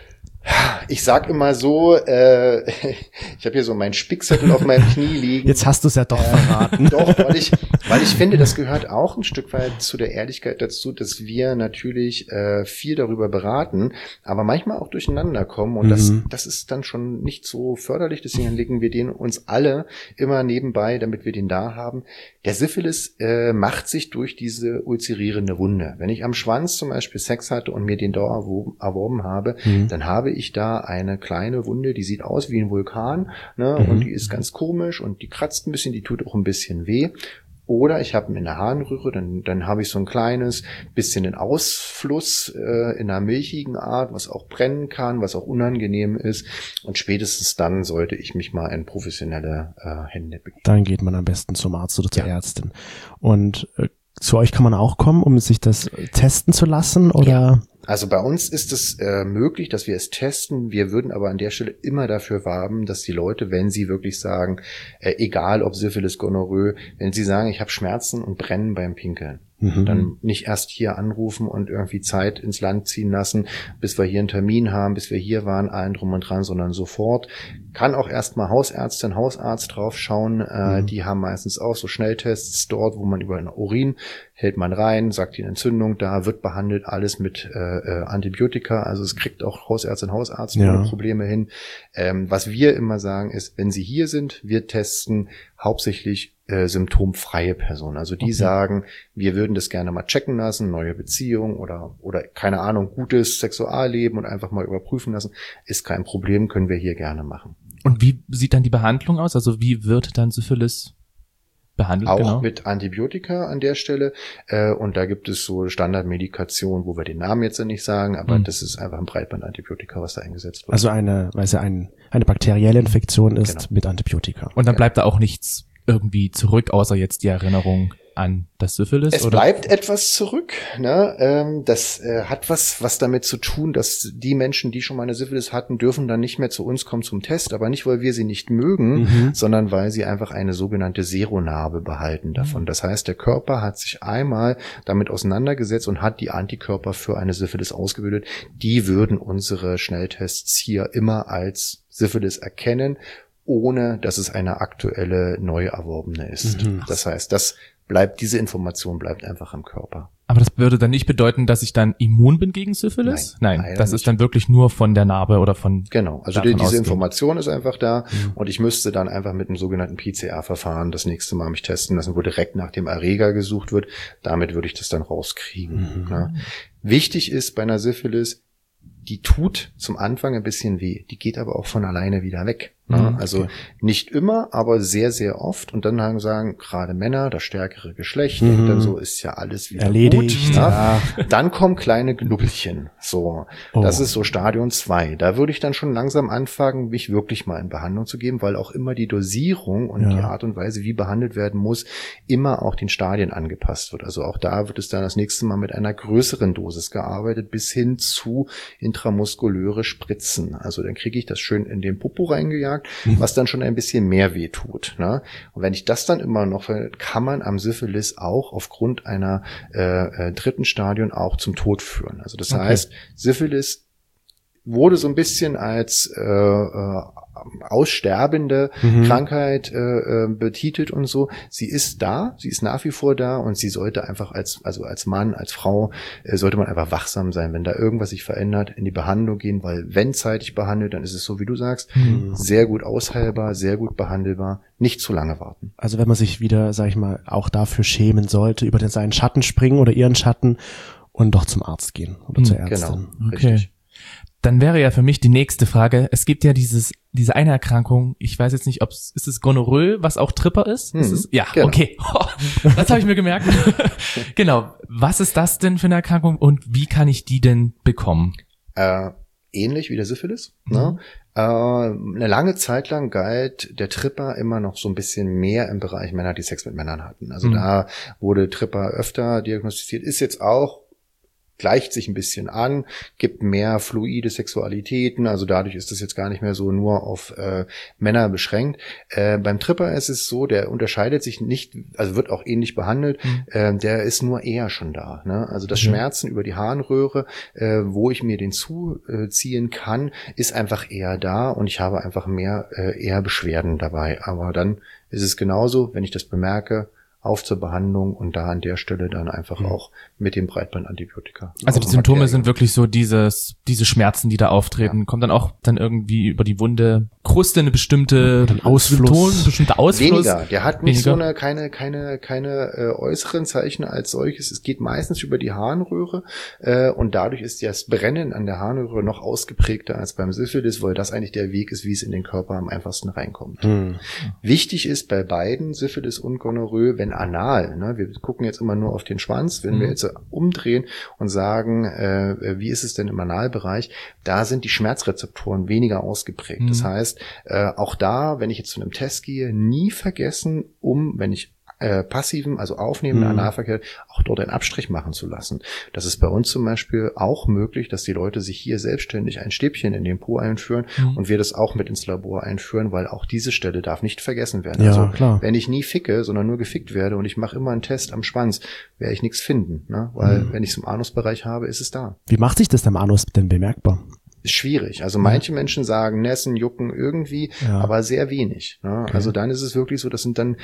Ich sag immer so, äh, ich habe hier so meinen Spickzettel auf meinem Knie liegen. Jetzt hast du es ja doch äh, verraten. Doch, weil ich, weil ich finde, das gehört auch ein Stück weit zu der Ehrlichkeit dazu, dass wir natürlich äh, viel darüber beraten, aber manchmal auch durcheinander kommen und mhm. das, das ist dann schon nicht so förderlich. Deswegen legen wir den uns alle immer nebenbei, damit wir den da haben. Der Syphilis äh, macht sich durch diese ulzerierende Wunde. Wenn ich am Schwanz zum Beispiel Sex hatte und mir den da erworben habe, mhm. dann habe ich da eine kleine Wunde, die sieht aus wie ein Vulkan, ne, mhm. und die ist ganz komisch und die kratzt ein bisschen, die tut auch ein bisschen weh. Oder ich habe in der Harnröhre, dann, dann habe ich so ein kleines bisschen den Ausfluss äh, in einer milchigen Art, was auch brennen kann, was auch unangenehm ist. Und spätestens dann sollte ich mich mal in professionelle äh, Hände begeben. Dann geht man am besten zum Arzt oder zur ja. Ärztin. Und äh, zu euch kann man auch kommen, um sich das testen zu lassen, oder? Ja. Also bei uns ist es äh, möglich, dass wir es testen. Wir würden aber an der Stelle immer dafür werben, dass die Leute, wenn sie wirklich sagen, äh, egal ob Syphilis, Gonorrhoe, wenn sie sagen, ich habe Schmerzen und Brennen beim Pinkeln, mhm. dann nicht erst hier anrufen und irgendwie Zeit ins Land ziehen lassen, bis wir hier einen Termin haben, bis wir hier waren, allen drum und dran, sondern sofort. Kann auch erstmal Hausärztin, Hausarzt drauf schauen. Äh, mhm. Die haben meistens auch so Schnelltests dort, wo man über den Urin hält man rein, sagt die Entzündung da, wird behandelt, alles mit äh, äh, Antibiotika. Also es kriegt auch Hausärztin, Hausarzt ja. ohne Probleme hin. Ähm, was wir immer sagen ist, wenn sie hier sind, wir testen hauptsächlich äh, symptomfreie Personen. Also die okay. sagen, wir würden das gerne mal checken lassen, neue Beziehung oder oder keine Ahnung, gutes Sexualleben und einfach mal überprüfen lassen, ist kein Problem, können wir hier gerne machen. Und wie sieht dann die Behandlung aus? Also wie wird dann Syphilis behandelt? Auch genau. mit Antibiotika an der Stelle. Äh, und da gibt es so Standardmedikationen, wo wir den Namen jetzt nicht sagen, aber mhm. das ist einfach ein Breitbandantibiotika, was da eingesetzt wird. Also eine, weil es ja ein, eine bakterielle Infektion ist genau. mit Antibiotika. Und dann bleibt da auch nichts irgendwie zurück, außer jetzt die Erinnerung an das Syphilis? Es oder? bleibt etwas zurück. Ne? Ähm, das äh, hat was was damit zu tun, dass die Menschen, die schon mal eine Syphilis hatten, dürfen dann nicht mehr zu uns kommen zum Test, aber nicht, weil wir sie nicht mögen, mhm. sondern weil sie einfach eine sogenannte Seronarbe behalten davon. Das heißt, der Körper hat sich einmal damit auseinandergesetzt und hat die Antikörper für eine Syphilis ausgebildet. Die würden unsere Schnelltests hier immer als Syphilis erkennen, ohne dass es eine aktuelle neu erworbene ist. Mhm. Das heißt, das bleibt, diese Information bleibt einfach im Körper. Aber das würde dann nicht bedeuten, dass ich dann immun bin gegen Syphilis? Nein, Nein das nicht. Ist dann wirklich nur von der Narbe oder von... Genau, also die, diese ausgehen. Information ist einfach da mhm. und ich müsste dann einfach mit einem sogenannten P C R-Verfahren das nächste Mal mich testen lassen, wo direkt nach dem Erreger gesucht wird. Damit würde ich das dann rauskriegen. Mhm. Ja. Wichtig ist bei einer Syphilis, die tut zum Anfang ein bisschen weh, die geht aber auch von alleine wieder weg. Mhm, also okay. nicht immer, aber sehr, sehr oft. Und dann sagen gerade Männer, das stärkere Geschlecht, mhm. und dann so ist ja alles wieder erledigt. Gut. Ja. Dann kommen kleine Knubbelchen. So, oh. Das ist so Stadion zwei. Da würde ich dann schon langsam anfangen, mich wirklich mal in Behandlung zu geben, weil auch immer die Dosierung und ja. die Art und Weise, wie behandelt werden muss, immer auch den Stadien angepasst wird. Also auch da wird es dann das nächste Mal mit einer größeren Dosis gearbeitet, bis hin zu intramuskuläre Spritzen. Also dann kriege ich das schön in den Popo reingejagt, was dann schon ein bisschen mehr weh tut. Ne? Und wenn ich das dann immer noch, kann man am Syphilis auch aufgrund einer äh, äh, dritten Stadion auch zum Tod führen. Also das okay. heißt, Syphilis wurde so ein bisschen als äh, äh, aussterbende mhm. Krankheit äh, betitelt und so. Sie ist da, sie ist nach wie vor da und sie sollte einfach als also als Mann, als Frau äh, sollte man einfach wachsam sein, wenn da irgendwas sich verändert, in die Behandlung gehen, weil wenn zeitig behandelt, dann ist es so, wie du sagst, mhm. sehr gut ausheilbar, sehr gut behandelbar, nicht zu lange warten. Also wenn man sich wieder, sag ich mal, auch dafür schämen sollte, über den seinen Schatten springen oder ihren Schatten und doch zum Arzt gehen oder mhm. zur Ärztin. Genau, okay. Richtig. Dann wäre ja für mich die nächste Frage, es gibt ja dieses diese eine Erkrankung, ich weiß jetzt nicht, ob es ist es Gonorrhoe, was auch Tripper ist? Hm, ist es, ja, genau. Okay. Das habe ich mir gemerkt. Genau. Was ist das denn für eine Erkrankung und wie kann ich die denn bekommen? Äh, ähnlich wie der Syphilis. Mhm. Ne? Äh, eine lange Zeit lang galt der Tripper immer noch so ein bisschen mehr im Bereich Männer, die Sex mit Männern hatten. Also mhm. da wurde Tripper öfter diagnostiziert, ist jetzt auch gleicht sich ein bisschen an, gibt mehr fluide Sexualitäten, also dadurch ist das jetzt gar nicht mehr so nur auf äh, Männer beschränkt. Äh, beim Tripper ist es so, der unterscheidet sich nicht, also wird auch ähnlich behandelt, mhm. äh, der ist nur eher schon da. Ne? Also das mhm. Schmerzen über die Harnröhre, äh, wo ich mir den zuziehen kann, ist einfach eher da und ich habe einfach mehr äh, eher Beschwerden dabei. Aber dann ist es genauso, wenn ich das bemerke, auf zur Behandlung und da an der Stelle dann einfach mhm. auch mit dem Breitbandantibiotika. Also die Symptome Bakterien. Sind wirklich so dieses, diese Schmerzen, die da auftreten. Ja. Kommt dann auch dann irgendwie über die Wunde Kruste eine bestimmte Ausfluss, bestimmte Ausfluss? Weniger. Der hat nicht Weniger. so eine, keine, keine, keine äh, äußeren Zeichen als solches. Es geht meistens über die Harnröhre äh, und dadurch ist das Brennen an der Harnröhre noch ausgeprägter als beim Syphilis, weil das eigentlich der Weg ist, wie es in den Körper am einfachsten reinkommt. Mhm. Wichtig ist bei beiden, Syphilis und Gonorrhoe, wenn anal, ne, wir gucken jetzt immer nur auf den Schwanz, wenn mhm. wir jetzt umdrehen und sagen, äh, wie ist es denn im Analbereich, da sind die Schmerzrezeptoren weniger ausgeprägt. Mhm. Das heißt, äh, auch da, wenn ich jetzt zu einem Test gehe, nie vergessen, um, wenn ich äh, passiven, also aufnehmenden mhm. Analverkehr, auch dort einen Abstrich machen zu lassen. Das ist bei uns zum Beispiel auch möglich, dass die Leute sich hier selbstständig ein Stäbchen in den Po einführen mhm. und wir das auch mit ins Labor einführen, weil auch diese Stelle darf nicht vergessen werden. Ja, also klar. Wenn ich nie ficke, sondern nur gefickt werde und ich mache immer einen Test am Schwanz, werde ich nichts finden, ne? Weil mhm. wenn ich es im Anusbereich habe, ist es da. Wie macht sich das am Anus denn bemerkbar? Ist schwierig. Also manche Menschen sagen Nässen, Jucken irgendwie, ja. aber sehr wenig. Ne? Okay. Also dann ist es wirklich so, das sind dann,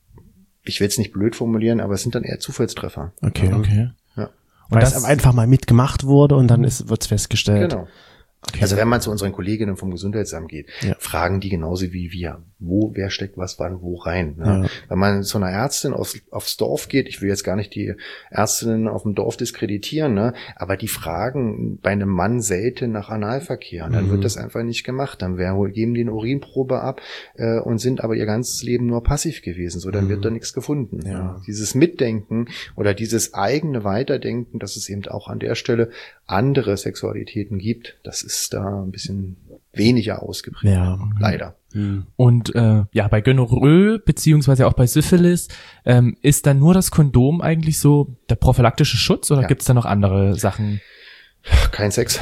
ich will es nicht blöd formulieren, aber es sind dann eher Zufallstreffer. Okay, okay. Ja. Und Weil das es einfach mal mitgemacht wurde und dann ist wird's festgestellt. Genau. Okay. Also wenn man zu unseren Kolleginnen vom Gesundheitsamt geht, ja. fragen die genauso wie wir, wo, wer steckt was wann wo rein. Ne? Ja. Wenn man zu einer Ärztin aufs, aufs Dorf geht, ich will jetzt gar nicht die Ärztinnen auf dem Dorf diskreditieren, ne? aber die fragen bei einem Mann selten nach Analverkehr. Und dann mhm. wird das einfach nicht gemacht. Dann wir, geben die eine Urinprobe ab äh, und sind aber ihr ganzes Leben nur passiv gewesen. So, dann mhm. wird da nichts gefunden. Ja. Ja. Dieses Mitdenken oder dieses eigene Weiterdenken, dass es eben auch an der Stelle andere Sexualitäten gibt, das ist da ein bisschen weniger ausgeprägt. Ja. Leider. Und äh, ja, bei Gonorrhoe beziehungsweise auch bei Syphilis ähm, ist dann nur das Kondom eigentlich so der prophylaktische Schutz oder ja. gibt es da noch andere Sachen? Kein Sex.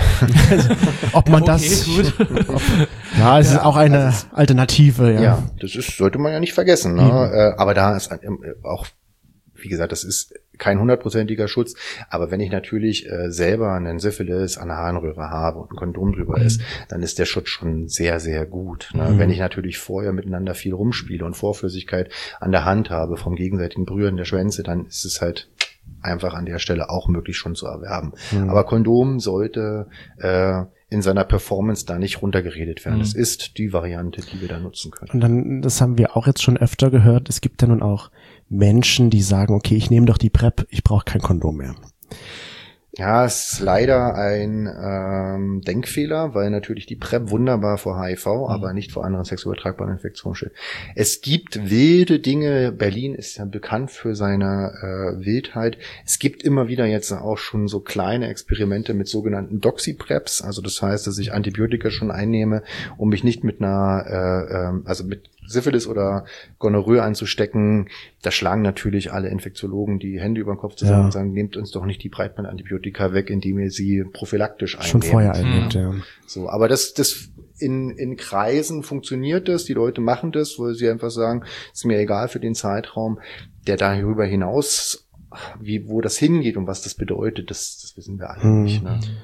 Ob man okay, das... Gut. Ob, ja, es ja, ist auch eine also, Alternative. Ja. ja, das ist sollte man ja nicht vergessen. Ne? Mhm. Aber da ist auch, wie gesagt, das ist kein hundertprozentiger Schutz, aber wenn ich natürlich äh, selber einen Syphilis an der Harnröhre habe und ein Kondom drüber mhm. ist, dann ist der Schutz schon sehr, sehr gut. Ne? Mhm. Wenn ich natürlich vorher miteinander viel rumspiele und Vorflüssigkeit an der Hand habe vom gegenseitigen Berühren der Schwänze, dann ist es halt einfach an der Stelle auch möglich schon zu erwerben. Mhm. Aber Kondom sollte äh, in seiner Performance da nicht runtergeredet werden. Mhm. Das ist die Variante, die wir da nutzen können. Und dann, das haben wir auch jetzt schon öfter gehört, es gibt ja nun auch Menschen, die sagen, okay, ich nehme doch die PrEP, ich brauche kein Kondom mehr. Ja, es ist leider ein ähm, Denkfehler, weil natürlich die PrEP wunderbar vor H I V, mhm. aber nicht vor anderen sexuell übertragbaren Infektionen steht. Es gibt wilde Dinge. Berlin ist ja bekannt für seine äh, Wildheit. Es gibt immer wieder jetzt auch schon so kleine Experimente mit sogenannten Doxy-PrEPs. Also das heißt, dass ich Antibiotika schon einnehme, um mich nicht mit einer, äh, äh, also mit Syphilis oder Gonorrhoe anzustecken. Da schlagen natürlich alle Infektiologen die Hände über den Kopf zusammen ja. und sagen, nehmt uns doch nicht die Breitbandantibiotika weg, indem ihr sie prophylaktisch einnehmt. Schon vorher einnehmt, ja. ja. So, aber das, das in, in Kreisen funktioniert das. Die Leute machen das, weil sie einfach sagen, ist mir egal für den Zeitraum, der darüber hinaus, wie, wo das hingeht und was das bedeutet, das, das wissen wir alle hm. nicht, ne?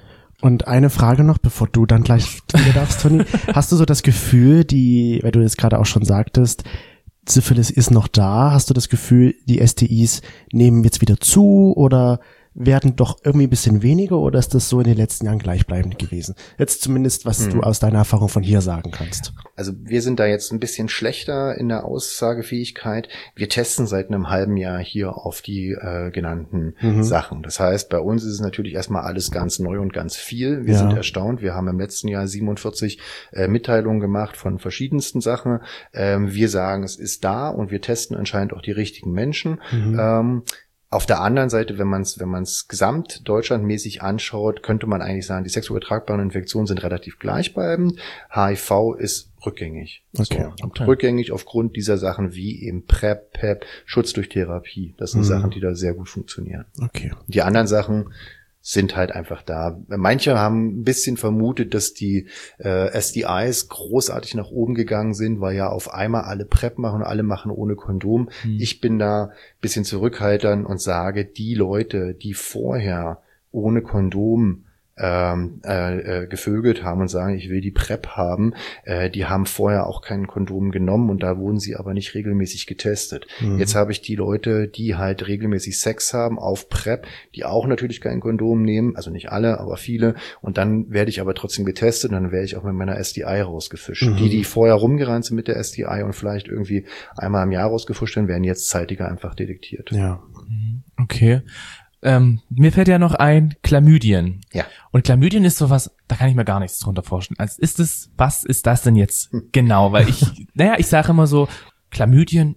Und eine Frage noch, bevor du dann gleich wieder darfst, Toni. Hast du so das Gefühl, die, weil du jetzt gerade auch schon sagtest, Syphilis ist noch da, hast du das Gefühl, die S T Is nehmen jetzt wieder zu oder werden doch irgendwie ein bisschen weniger oder ist das so in den letzten Jahren gleichbleibend gewesen? Jetzt zumindest, was hm. du aus deiner Erfahrung von hier sagen kannst. Also wir sind da jetzt ein bisschen schlechter in der Aussagefähigkeit. Wir testen seit einem halben Jahr hier auf die äh, genannten mhm. Sachen. Das heißt, bei uns ist es natürlich erstmal alles ganz neu und ganz viel. Wir ja. sind erstaunt. Wir haben im letzten Jahr siebenundvierzig äh, Mitteilungen gemacht von verschiedensten Sachen. Ähm, wir sagen, es ist da und wir testen anscheinend auch die richtigen Menschen. Mhm. Ähm, Auf der anderen Seite, wenn man es wenn man es gesamtdeutschlandmäßig anschaut, könnte man eigentlich sagen, die sexuell übertragbaren Infektionen sind relativ gleichbleibend. H I V ist rückgängig. Okay. So, okay. Rückgängig aufgrund dieser Sachen wie eben PrEP, P E P, Schutz durch Therapie. Das sind mhm. Sachen, die da sehr gut funktionieren. Okay. Die anderen Sachen sind halt einfach da. Manche haben ein bisschen vermutet, dass die äh, S D Is großartig nach oben gegangen sind, weil ja auf einmal alle PrEP machen und alle machen ohne Kondom. Hm. Ich bin da ein bisschen zurückhaltend und sage, die Leute, die vorher ohne Kondom ähm, äh, äh, gevögelt haben und sagen, ich will die PrEP haben, äh, die haben vorher auch kein Kondom genommen und da wurden sie aber nicht regelmäßig getestet. Mhm. Jetzt habe ich die Leute, die halt regelmäßig Sex haben auf PrEP, die auch natürlich kein Kondom nehmen, also nicht alle, aber viele, und dann werde ich aber trotzdem getestet und dann werde ich auch mit meiner S D I rausgefischt. Mhm. Die, die vorher rumgerannt sind mit der S D I und vielleicht irgendwie einmal im Jahr rausgefischt werden, werden jetzt zeitiger einfach detektiert. Ja. Okay. Ähm, mir fällt ja noch ein, Chlamydien. Ja. Und Chlamydien ist sowas, da kann ich mir gar nichts drunter vorstellen. Also ist es, was ist das denn jetzt hm. genau? Weil ich, naja, ich sage immer so, Chlamydien,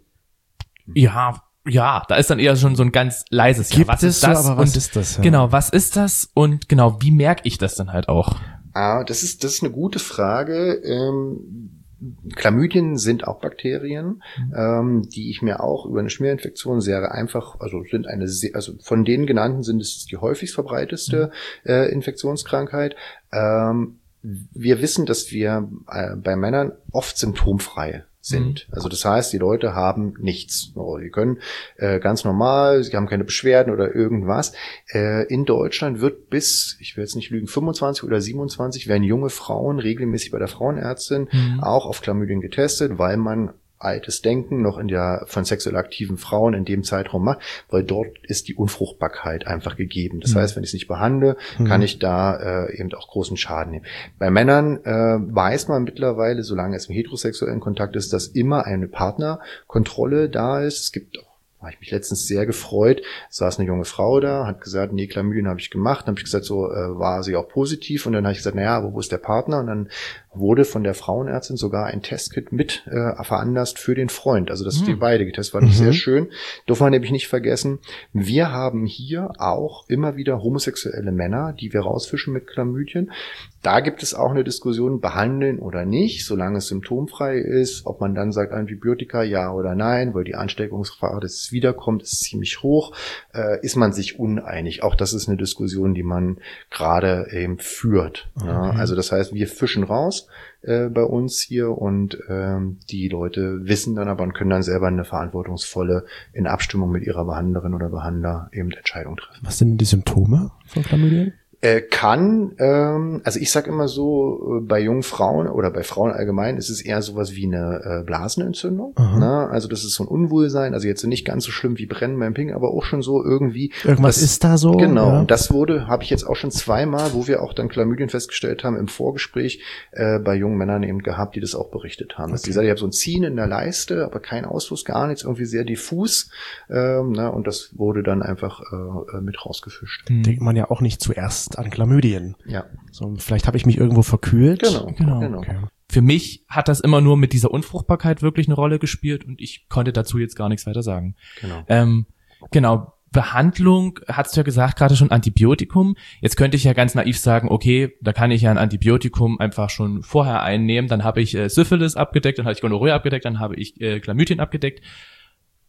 ja, ja, da ist dann eher schon so ein ganz leises Ja. Was ist das? So, aber was und, ist das? Ja. Genau, was ist das? Und genau, wie merke ich das dann halt auch? Ah, das ist, das ist eine gute Frage. Ähm, Chlamydien sind auch Bakterien, mhm. ähm, die ich mir auch über eine Schmierinfektion sehr einfach, also sind eine, sehr, also von den genannten sind es die häufigst verbreiteste mhm. äh, Infektionskrankheit. Ähm, wir wissen, dass wir äh, bei Männern oft symptomfrei sind. Also das heißt, die Leute haben nichts. Die können äh, ganz normal, sie haben keine Beschwerden oder irgendwas. Äh, in Deutschland wird bis, ich will jetzt nicht lügen, fünfundzwanzig oder siebenundzwanzig werden junge Frauen regelmäßig bei der Frauenärztin mhm. auch auf Chlamydien getestet, weil man altes Denken noch in der von sexuell aktiven Frauen in dem Zeitraum macht, weil dort ist die Unfruchtbarkeit einfach gegeben. Das mhm. heißt, wenn ich es nicht behandle, mhm. kann ich da äh, eben auch großen Schaden nehmen. Bei Männern äh, weiß man mittlerweile, solange es im heterosexuellen Kontakt ist, dass immer eine Partnerkontrolle da ist. Es gibt auch, habe ich mich letztens sehr gefreut, es saß eine junge Frau da, hat gesagt, nee, Chlamydien habe ich gemacht. Dann habe ich gesagt, so äh, war sie auch positiv. Und dann habe ich gesagt, naja, aber wo ist der Partner? Und dann wurde von der Frauenärztin sogar ein Testkit mit äh, veranlasst für den Freund. Also dass mhm. die beide getestet waren. Mhm. Sehr schön. Darf man nämlich nicht vergessen, wir haben hier auch immer wieder homosexuelle Männer, die wir rausfischen mit Chlamydien. Da gibt es auch eine Diskussion, behandeln oder nicht, solange es symptomfrei ist, ob man dann sagt, Antibiotika ja oder nein, weil die Ansteckungsgefahr, dass es wiederkommt, ist ziemlich hoch, äh, ist man sich uneinig. Auch das ist eine Diskussion, die man gerade eben führt. Okay. Ja, also das heißt, wir fischen raus äh, bei uns hier und ähm, die Leute wissen dann aber und können dann selber eine verantwortungsvolle, in Abstimmung mit ihrer Behandlerin oder Behandler eben Entscheidung treffen. Was sind denn die Symptome von Chlamydien? Äh, kann, ähm, also ich sag immer so, äh, bei jungen Frauen oder bei Frauen allgemein ist es eher sowas wie eine äh, Blasenentzündung. Ne? Also das ist so ein Unwohlsein, also jetzt nicht ganz so schlimm wie Brennen beim Ping, aber auch schon so irgendwie. Irgendwas das, ist da so. Genau, ja. Und das wurde, habe ich jetzt auch schon zweimal, wo wir auch dann Chlamydien festgestellt haben, im Vorgespräch äh, bei jungen Männern eben gehabt, die das auch berichtet haben. Okay. Dass die gesagt, ich habe so ein Ziehen in der Leiste, aber kein Ausfluss, gar nichts, irgendwie sehr diffus. Ähm, ne? Und das wurde dann einfach äh, mit rausgefischt. Hm. Denkt man ja auch nicht zuerst an Chlamydien. Ja. So, vielleicht habe ich mich irgendwo verkühlt. Genau, genau. genau. Okay. Für mich hat das immer nur mit dieser Unfruchtbarkeit wirklich eine Rolle gespielt und ich konnte dazu jetzt gar nichts weiter sagen. Genau. Ähm, genau. Behandlung, hast du ja gesagt, gerade schon Antibiotikum. Jetzt könnte ich ja ganz naiv sagen, okay, da kann ich ja ein Antibiotikum einfach schon vorher einnehmen, dann habe ich äh, Syphilis abgedeckt, dann habe ich Gonorrhoe abgedeckt, dann habe ich äh, Chlamydien abgedeckt.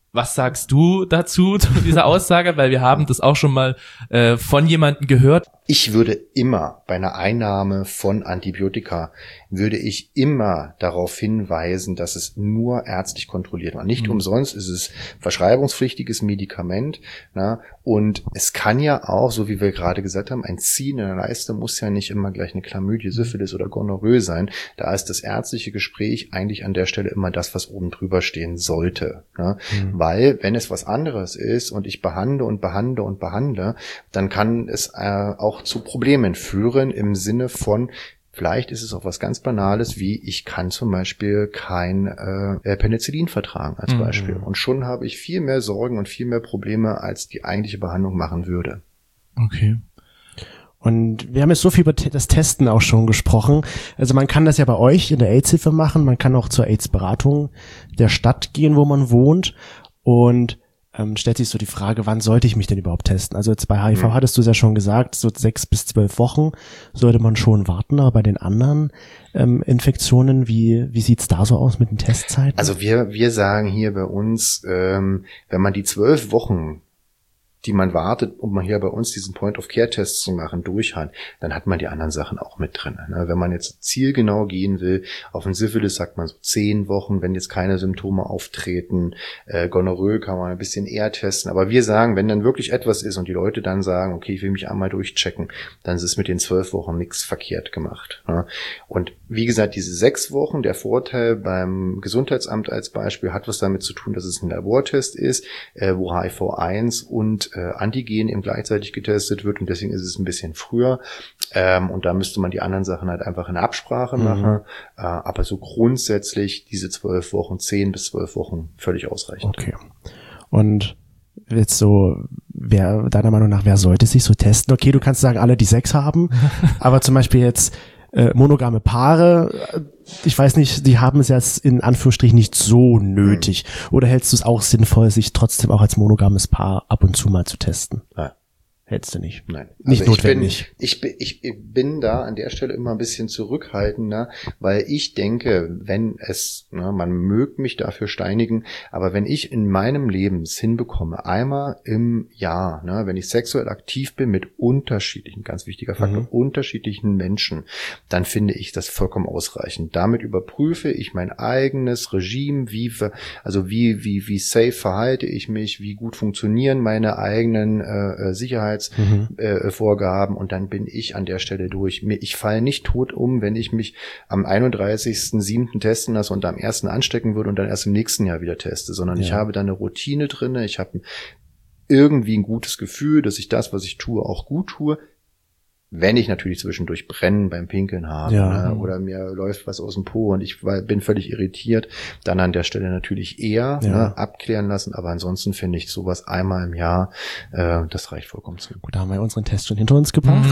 Was sagst du dazu, zu dieser Aussage? Weil wir haben das auch schon mal äh, von jemandem gehört. Ich würde immer bei einer Einnahme von Antibiotika, würde ich immer darauf hinweisen, dass es nur ärztlich kontrolliert war. Nicht mhm. umsonst ist es verschreibungspflichtiges Medikament. Na, und es kann ja auch, so wie wir gerade gesagt haben, ein Ziehen in der Leiste muss ja nicht immer gleich eine Chlamydie, Syphilis oder Gonorrhoe sein. Da ist das ärztliche Gespräch eigentlich an der Stelle immer das, was oben drüber stehen sollte. Na? Mhm. Weil, wenn es was anderes ist und ich behandle und behandle und behandle, dann kann es äh, auch zu Problemen führen im Sinne von, vielleicht ist es auch was ganz Banales, wie ich kann zum Beispiel kein äh, Penicillin vertragen als Beispiel. Mhm. Und schon habe ich viel mehr Sorgen und viel mehr Probleme, als die eigentliche Behandlung machen würde. Okay. Und wir haben jetzt so viel über das Testen auch schon gesprochen. Also man kann das ja bei euch in der AIDS-Hilfe machen. Man kann auch zur AIDS-Beratung der Stadt gehen, wo man wohnt. Und ähm, stellt sich so die Frage, wann sollte ich mich denn überhaupt testen? Also jetzt bei H I V mhm. hattest du es ja schon gesagt, so sechs bis zwölf Wochen sollte man schon warten. Aber bei den anderen ähm, Infektionen, wie wie sieht's da so aus mit den Testzeiten? Also wir wir sagen hier bei uns, ähm, wenn man die zwölf Wochen, die man wartet, um mal hier bei uns diesen Point-of-Care-Test zu machen, durchhalten, dann hat man die anderen Sachen auch mit drin. Ne? Wenn man jetzt zielgenau gehen will, auf ein Syphilis sagt man so zehn Wochen, wenn jetzt keine Symptome auftreten. Äh, Gonorrhoe kann man ein bisschen eher testen. Aber wir sagen, wenn dann wirklich etwas ist und die Leute dann sagen, okay, ich will mich einmal durchchecken, dann ist es mit den zwölf Wochen nichts verkehrt gemacht. Ne? Und wie gesagt, diese sechs Wochen, der Vorteil beim Gesundheitsamt als Beispiel hat was damit zu tun, dass es ein Labortest ist, äh, wo H I V eins und äh, Antigen eben gleichzeitig getestet wird und deswegen ist es ein bisschen früher. Ähm, und da müsste man die anderen Sachen halt einfach in Absprache machen. Mhm. Äh, aber so grundsätzlich diese zwölf Wochen, zehn bis zwölf Wochen völlig ausreichend. Okay. Und jetzt so, wer, deiner Meinung nach, wer sollte sich so testen? Okay, du kannst sagen, alle, die Sex haben, aber zum Beispiel jetzt äh, monogame Paare, ich weiß nicht, die haben es jetzt in Anführungsstrichen nicht so nötig. Mhm. Oder hältst du es auch sinnvoll, sich trotzdem auch als monogames Paar ab und zu mal zu testen? Ja. Hältst du nicht? Nein. Nicht also notwendig. Ich bin, ich, ich bin da an der Stelle immer ein bisschen zurückhaltender, weil ich denke, wenn es, ne, man mögt mich dafür steinigen, aber wenn ich in meinem Leben es hinbekomme, einmal im Jahr, ne, wenn ich sexuell aktiv bin mit unterschiedlichen, ganz wichtiger Faktor, mhm. unterschiedlichen Menschen, dann finde ich das vollkommen ausreichend. Damit überprüfe ich mein eigenes Regime, wie, also wie, wie, wie safe verhalte ich mich, wie gut funktionieren meine eigenen äh, Sicherheits Mhm. Äh, Vorgaben und dann bin ich an der Stelle durch. Ich falle nicht tot um, wenn ich mich am einunddreißigsten siebten testen lasse und am ersten anstecken würde und dann erst im nächsten Jahr wieder teste, sondern ja. ich habe da eine Routine drin, ich habe irgendwie ein gutes Gefühl, dass ich das, was ich tue, auch gut tue. Wenn ich natürlich zwischendurch Brennen beim Pinkeln habe, ja. ne, oder mir läuft was aus dem Po und ich bin völlig irritiert, dann an der Stelle natürlich eher ja. ne, abklären lassen. Aber ansonsten finde ich sowas einmal im Jahr, äh, das reicht vollkommen zu. Gut, da haben wir unseren Test schon hinter uns gebracht.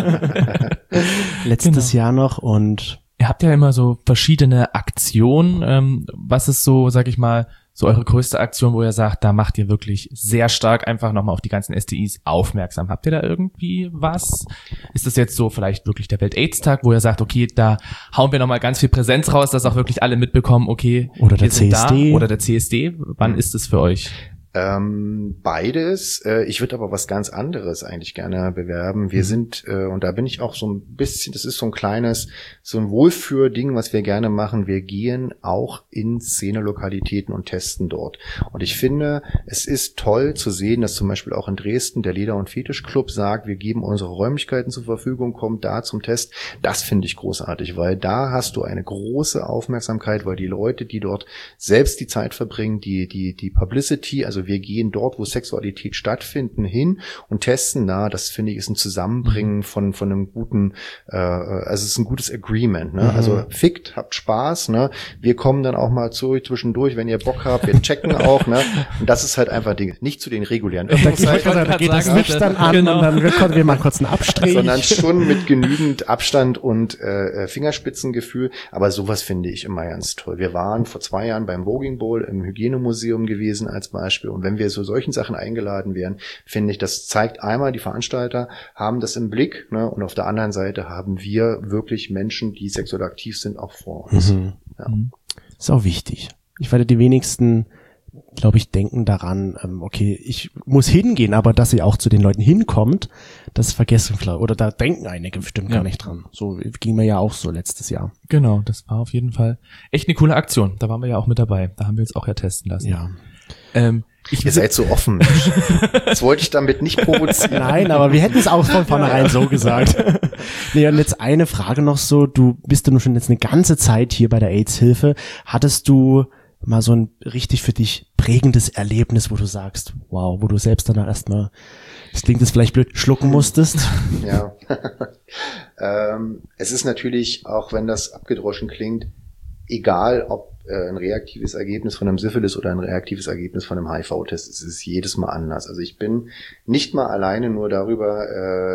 Mhm. Letztes genau. Jahr noch und ihr habt ja immer so verschiedene Aktionen. Ähm, was ist so, sag ich mal, so eure größte Aktion, wo ihr sagt, da macht ihr wirklich sehr stark einfach nochmal auf die ganzen S T Is aufmerksam. Habt ihr da irgendwie was? Ist das jetzt so vielleicht wirklich der Welt-AIDS-Tag, wo ihr sagt, okay, da hauen wir nochmal ganz viel Präsenz raus, dass auch wirklich alle mitbekommen, okay, oder der C S D. Da, oder der C S D. Wann mhm. ist es für euch? Ähm, beides. Äh, ich würde aber was ganz anderes eigentlich gerne bewerben. Wir mhm. sind, äh, und da bin ich auch so ein bisschen, das ist so ein kleines, so ein Wohlfühlding, was wir gerne machen. Wir gehen auch in Szenelokalitäten und testen dort. Und ich finde, es ist toll zu sehen, dass zum Beispiel auch in Dresden der Leder- und Fetischclub sagt, wir geben unsere Räumlichkeiten zur Verfügung, kommt da zum Test. Das finde ich großartig, weil da hast du eine große Aufmerksamkeit, weil die Leute, die dort selbst die Zeit verbringen, die, die, die Publicity, also wir gehen dort, wo Sexualität stattfinden, hin und testen da. Das finde ich ist ein Zusammenbringen von von einem guten, äh, also es ist ein gutes Agreement. Ne? Mhm. Also fickt, habt Spaß. Ne? Wir kommen dann auch mal zurück zwischendurch, wenn ihr Bock habt. Wir checken auch. Ne? Und das ist halt einfach die, nicht zu den regulären Öffnungszeiten. Da geht das Licht dann an genau. und dann wir, wir mal kurz einen Abstrich. Sondern schon mit genügend Abstand und äh, Fingerspitzengefühl. Aber sowas finde ich immer ganz toll. Wir waren vor zwei Jahren beim Voging Bowl im Hygienemuseum gewesen als Beispiel. Und wenn wir zu solchen Sachen eingeladen werden, finde ich, das zeigt einmal, die Veranstalter haben das im Blick, ne, und auf der anderen Seite haben wir wirklich Menschen, die sexuell aktiv sind, auch vor uns. Mhm. Ja. Ist auch wichtig. Ich werde die wenigsten glaube ich, denken daran, ähm, okay, ich muss hingehen, aber dass sie auch zu den Leuten hinkommt, das vergessen vielleicht, oder da denken einige bestimmt ja. gar nicht dran. So ging mir ja auch so letztes Jahr. Genau, das war auf jeden Fall echt eine coole Aktion. Da waren wir ja auch mit dabei. Da haben wir uns auch ja testen lassen. Ja. Ähm, Ich Ihr seid so offen, Mensch. Das wollte ich damit nicht provozieren. Nein, aber wir hätten es auch von vornherein so gesagt. Nee, und jetzt eine Frage noch so, du bist ja nun schon jetzt eine ganze Zeit hier bei der AIDS-Hilfe. Hattest du mal so ein richtig für dich prägendes Erlebnis, wo du sagst, wow, wo du selbst danach erstmal, das klingt jetzt vielleicht blöd, schlucken musstest? Ja. ähm, es ist natürlich, auch wenn das abgedroschen klingt, egal ob äh, ein reaktives Ergebnis von einem Syphilis oder ein reaktives Ergebnis von einem H I V-Test, es ist jedes Mal anders. Also ich bin nicht mal alleine nur darüber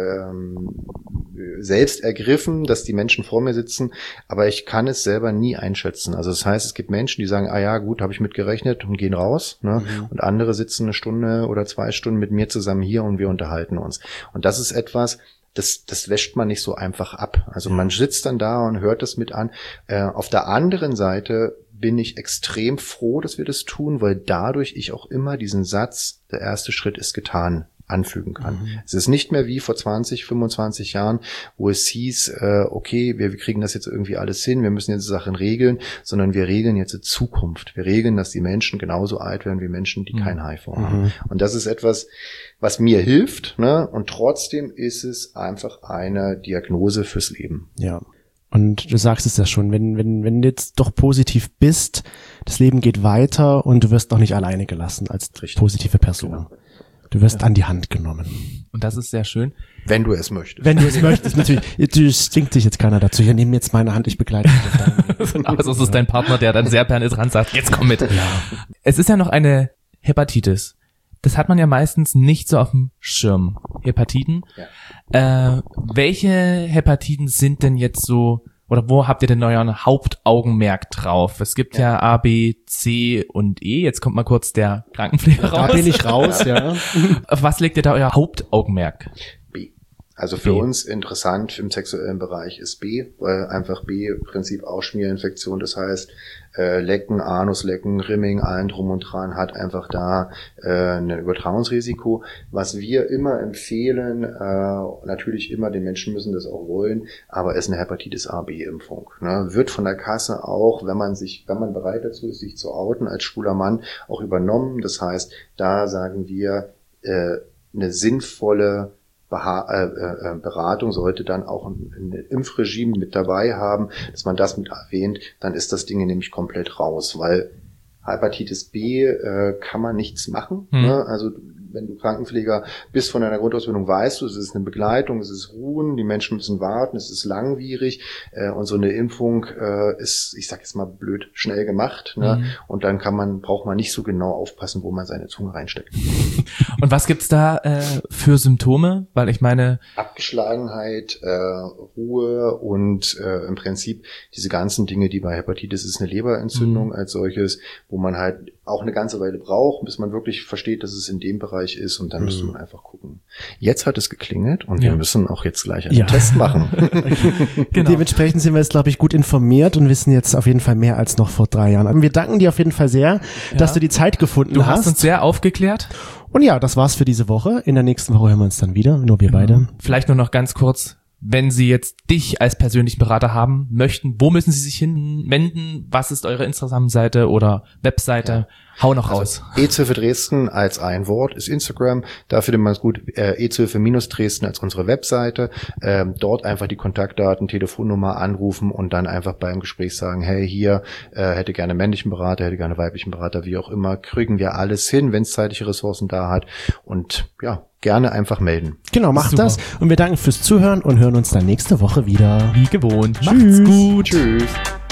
äh, selbst ergriffen, dass die Menschen vor mir sitzen, aber ich kann es selber nie einschätzen. Also das heißt, es gibt Menschen, die sagen, ah ja, gut, habe ich mit gerechnet und gehen raus, ne? Mhm. Und andere sitzen eine Stunde oder zwei Stunden mit mir zusammen hier und wir unterhalten uns. Und das ist etwas, Das, das wäscht man nicht so einfach ab. Also man sitzt dann da und hört das mit an. Äh, auf der anderen Seite bin ich extrem froh, dass wir das tun, weil dadurch ich auch immer diesen Satz, der erste Schritt ist getan, anfügen kann. Mhm. Es ist nicht mehr wie vor zwanzig, fünfundzwanzig Jahren, wo es hieß, äh, okay, wir, wir kriegen das jetzt irgendwie alles hin, wir müssen jetzt Sachen regeln, sondern wir regeln jetzt die Zukunft. Wir regeln, dass die Menschen genauso alt werden wie Menschen, die mhm. kein H I V haben. Mhm. Und das ist etwas, was mir hilft, ne? Und trotzdem ist es einfach eine Diagnose fürs Leben. Ja. Und du sagst es ja schon, wenn, wenn, wenn du jetzt doch positiv bist, das Leben geht weiter und du wirst auch nicht alleine gelassen als Richtig. Positive Person. Genau. Du wirst ja. an die Hand genommen. Und das ist sehr schön. Wenn du es möchtest. Wenn du es möchtest, natürlich. Du zwingt sich jetzt keiner dazu. Ich nehme jetzt meine Hand, ich begleite dich. Aber es ist dein Partner, der dann sehr penetrant sagt, jetzt komm mit. Ja. Es ist ja noch eine Hepatitis. Das hat man ja meistens nicht so auf dem Schirm. Hepatiten. Ja. Äh, welche Hepatiten sind denn jetzt so, oder wo habt ihr denn euren Hauptaugenmerk drauf? Es gibt ja, ja A, B, C und E. Jetzt kommt mal kurz der Krankenpfleger raus. Da bin ich raus, ja. Auf was legt ihr da euer Hauptaugenmerk? B. Also für B. uns interessant im sexuellen Bereich ist B, weil einfach B im Prinzip Ausschmierinfektion, das heißt äh, Lecken, Anuslecken, Rimming, allen drum und dran, hat einfach da äh, ein Übertragungsrisiko. Was wir immer empfehlen, äh, natürlich immer, den Menschen müssen das auch wollen, aber ist eine Hepatitis A B Impfung. Ne? Wird von der Kasse auch, wenn man sich, wenn man bereit dazu ist, sich zu outen als schwuler Mann, auch übernommen. Das heißt, da sagen wir, äh, eine sinnvolle Beha- äh, äh, Beratung sollte dann auch ein, ein Impfregime mit dabei haben, dass man das mit erwähnt, dann ist das Ding nämlich komplett raus, weil Hepatitis B äh, kann man nichts machen. Hm. Ne? Also wenn du Krankenpfleger bist von deiner Grundausbildung, weißt du, es ist eine Begleitung, es ist Ruhen, die Menschen müssen warten, es ist langwierig äh, und so eine Impfung äh, ist, ich sag jetzt mal blöd, schnell gemacht. Ne? Mhm. Und dann kann man, braucht man nicht so genau aufpassen, wo man seine Zunge reinsteckt. Und was gibt's da äh, für Symptome? Weil ich meine Abgeschlagenheit, äh, Ruhe und äh, im Prinzip diese ganzen Dinge, die bei Hepatitis ist, eine Leberentzündung mhm. als solches, wo man halt auch eine ganze Weile braucht, bis man wirklich versteht, dass es in dem Bereich ist, und dann mhm. müsste man einfach gucken. Jetzt hat es geklingelt und ja. wir müssen auch jetzt gleich einen ja. Test machen. Genau. Dementsprechend sind wir jetzt, glaube ich, gut informiert und wissen jetzt auf jeden Fall mehr als noch vor drei Jahren. Wir danken dir auf jeden Fall sehr, ja. dass du die Zeit gefunden du hast. Du hast uns sehr aufgeklärt. Und ja, das war's für diese Woche. In der nächsten Woche hören wir uns dann wieder, nur wir beide. Vielleicht nur noch ganz kurz, wenn Sie jetzt dich als persönlichen Berater haben möchten, wo müssen Sie sich hinwenden? Was ist eure Instagram-Seite oder Webseite? Ja. Hau noch raus. Also, AIDS-Hilfe Dresden als ein Wort ist Instagram. Da findet man es gut. Äh, AIDS-Hilfe-Dresden als unsere Webseite. Ähm, dort einfach die Kontaktdaten, Telefonnummer anrufen und dann einfach beim Gespräch sagen, hey, hier äh, hätte gerne männlichen Berater, hätte gerne weiblichen Berater, wie auch immer. Kriegen wir alles hin, wenn es zeitliche Ressourcen da hat. Und ja, gerne einfach melden. Genau, macht Super. das. Und wir danken fürs Zuhören und hören uns dann nächste Woche wieder. Wie gewohnt. Macht's Tschüss. gut. Tschüss.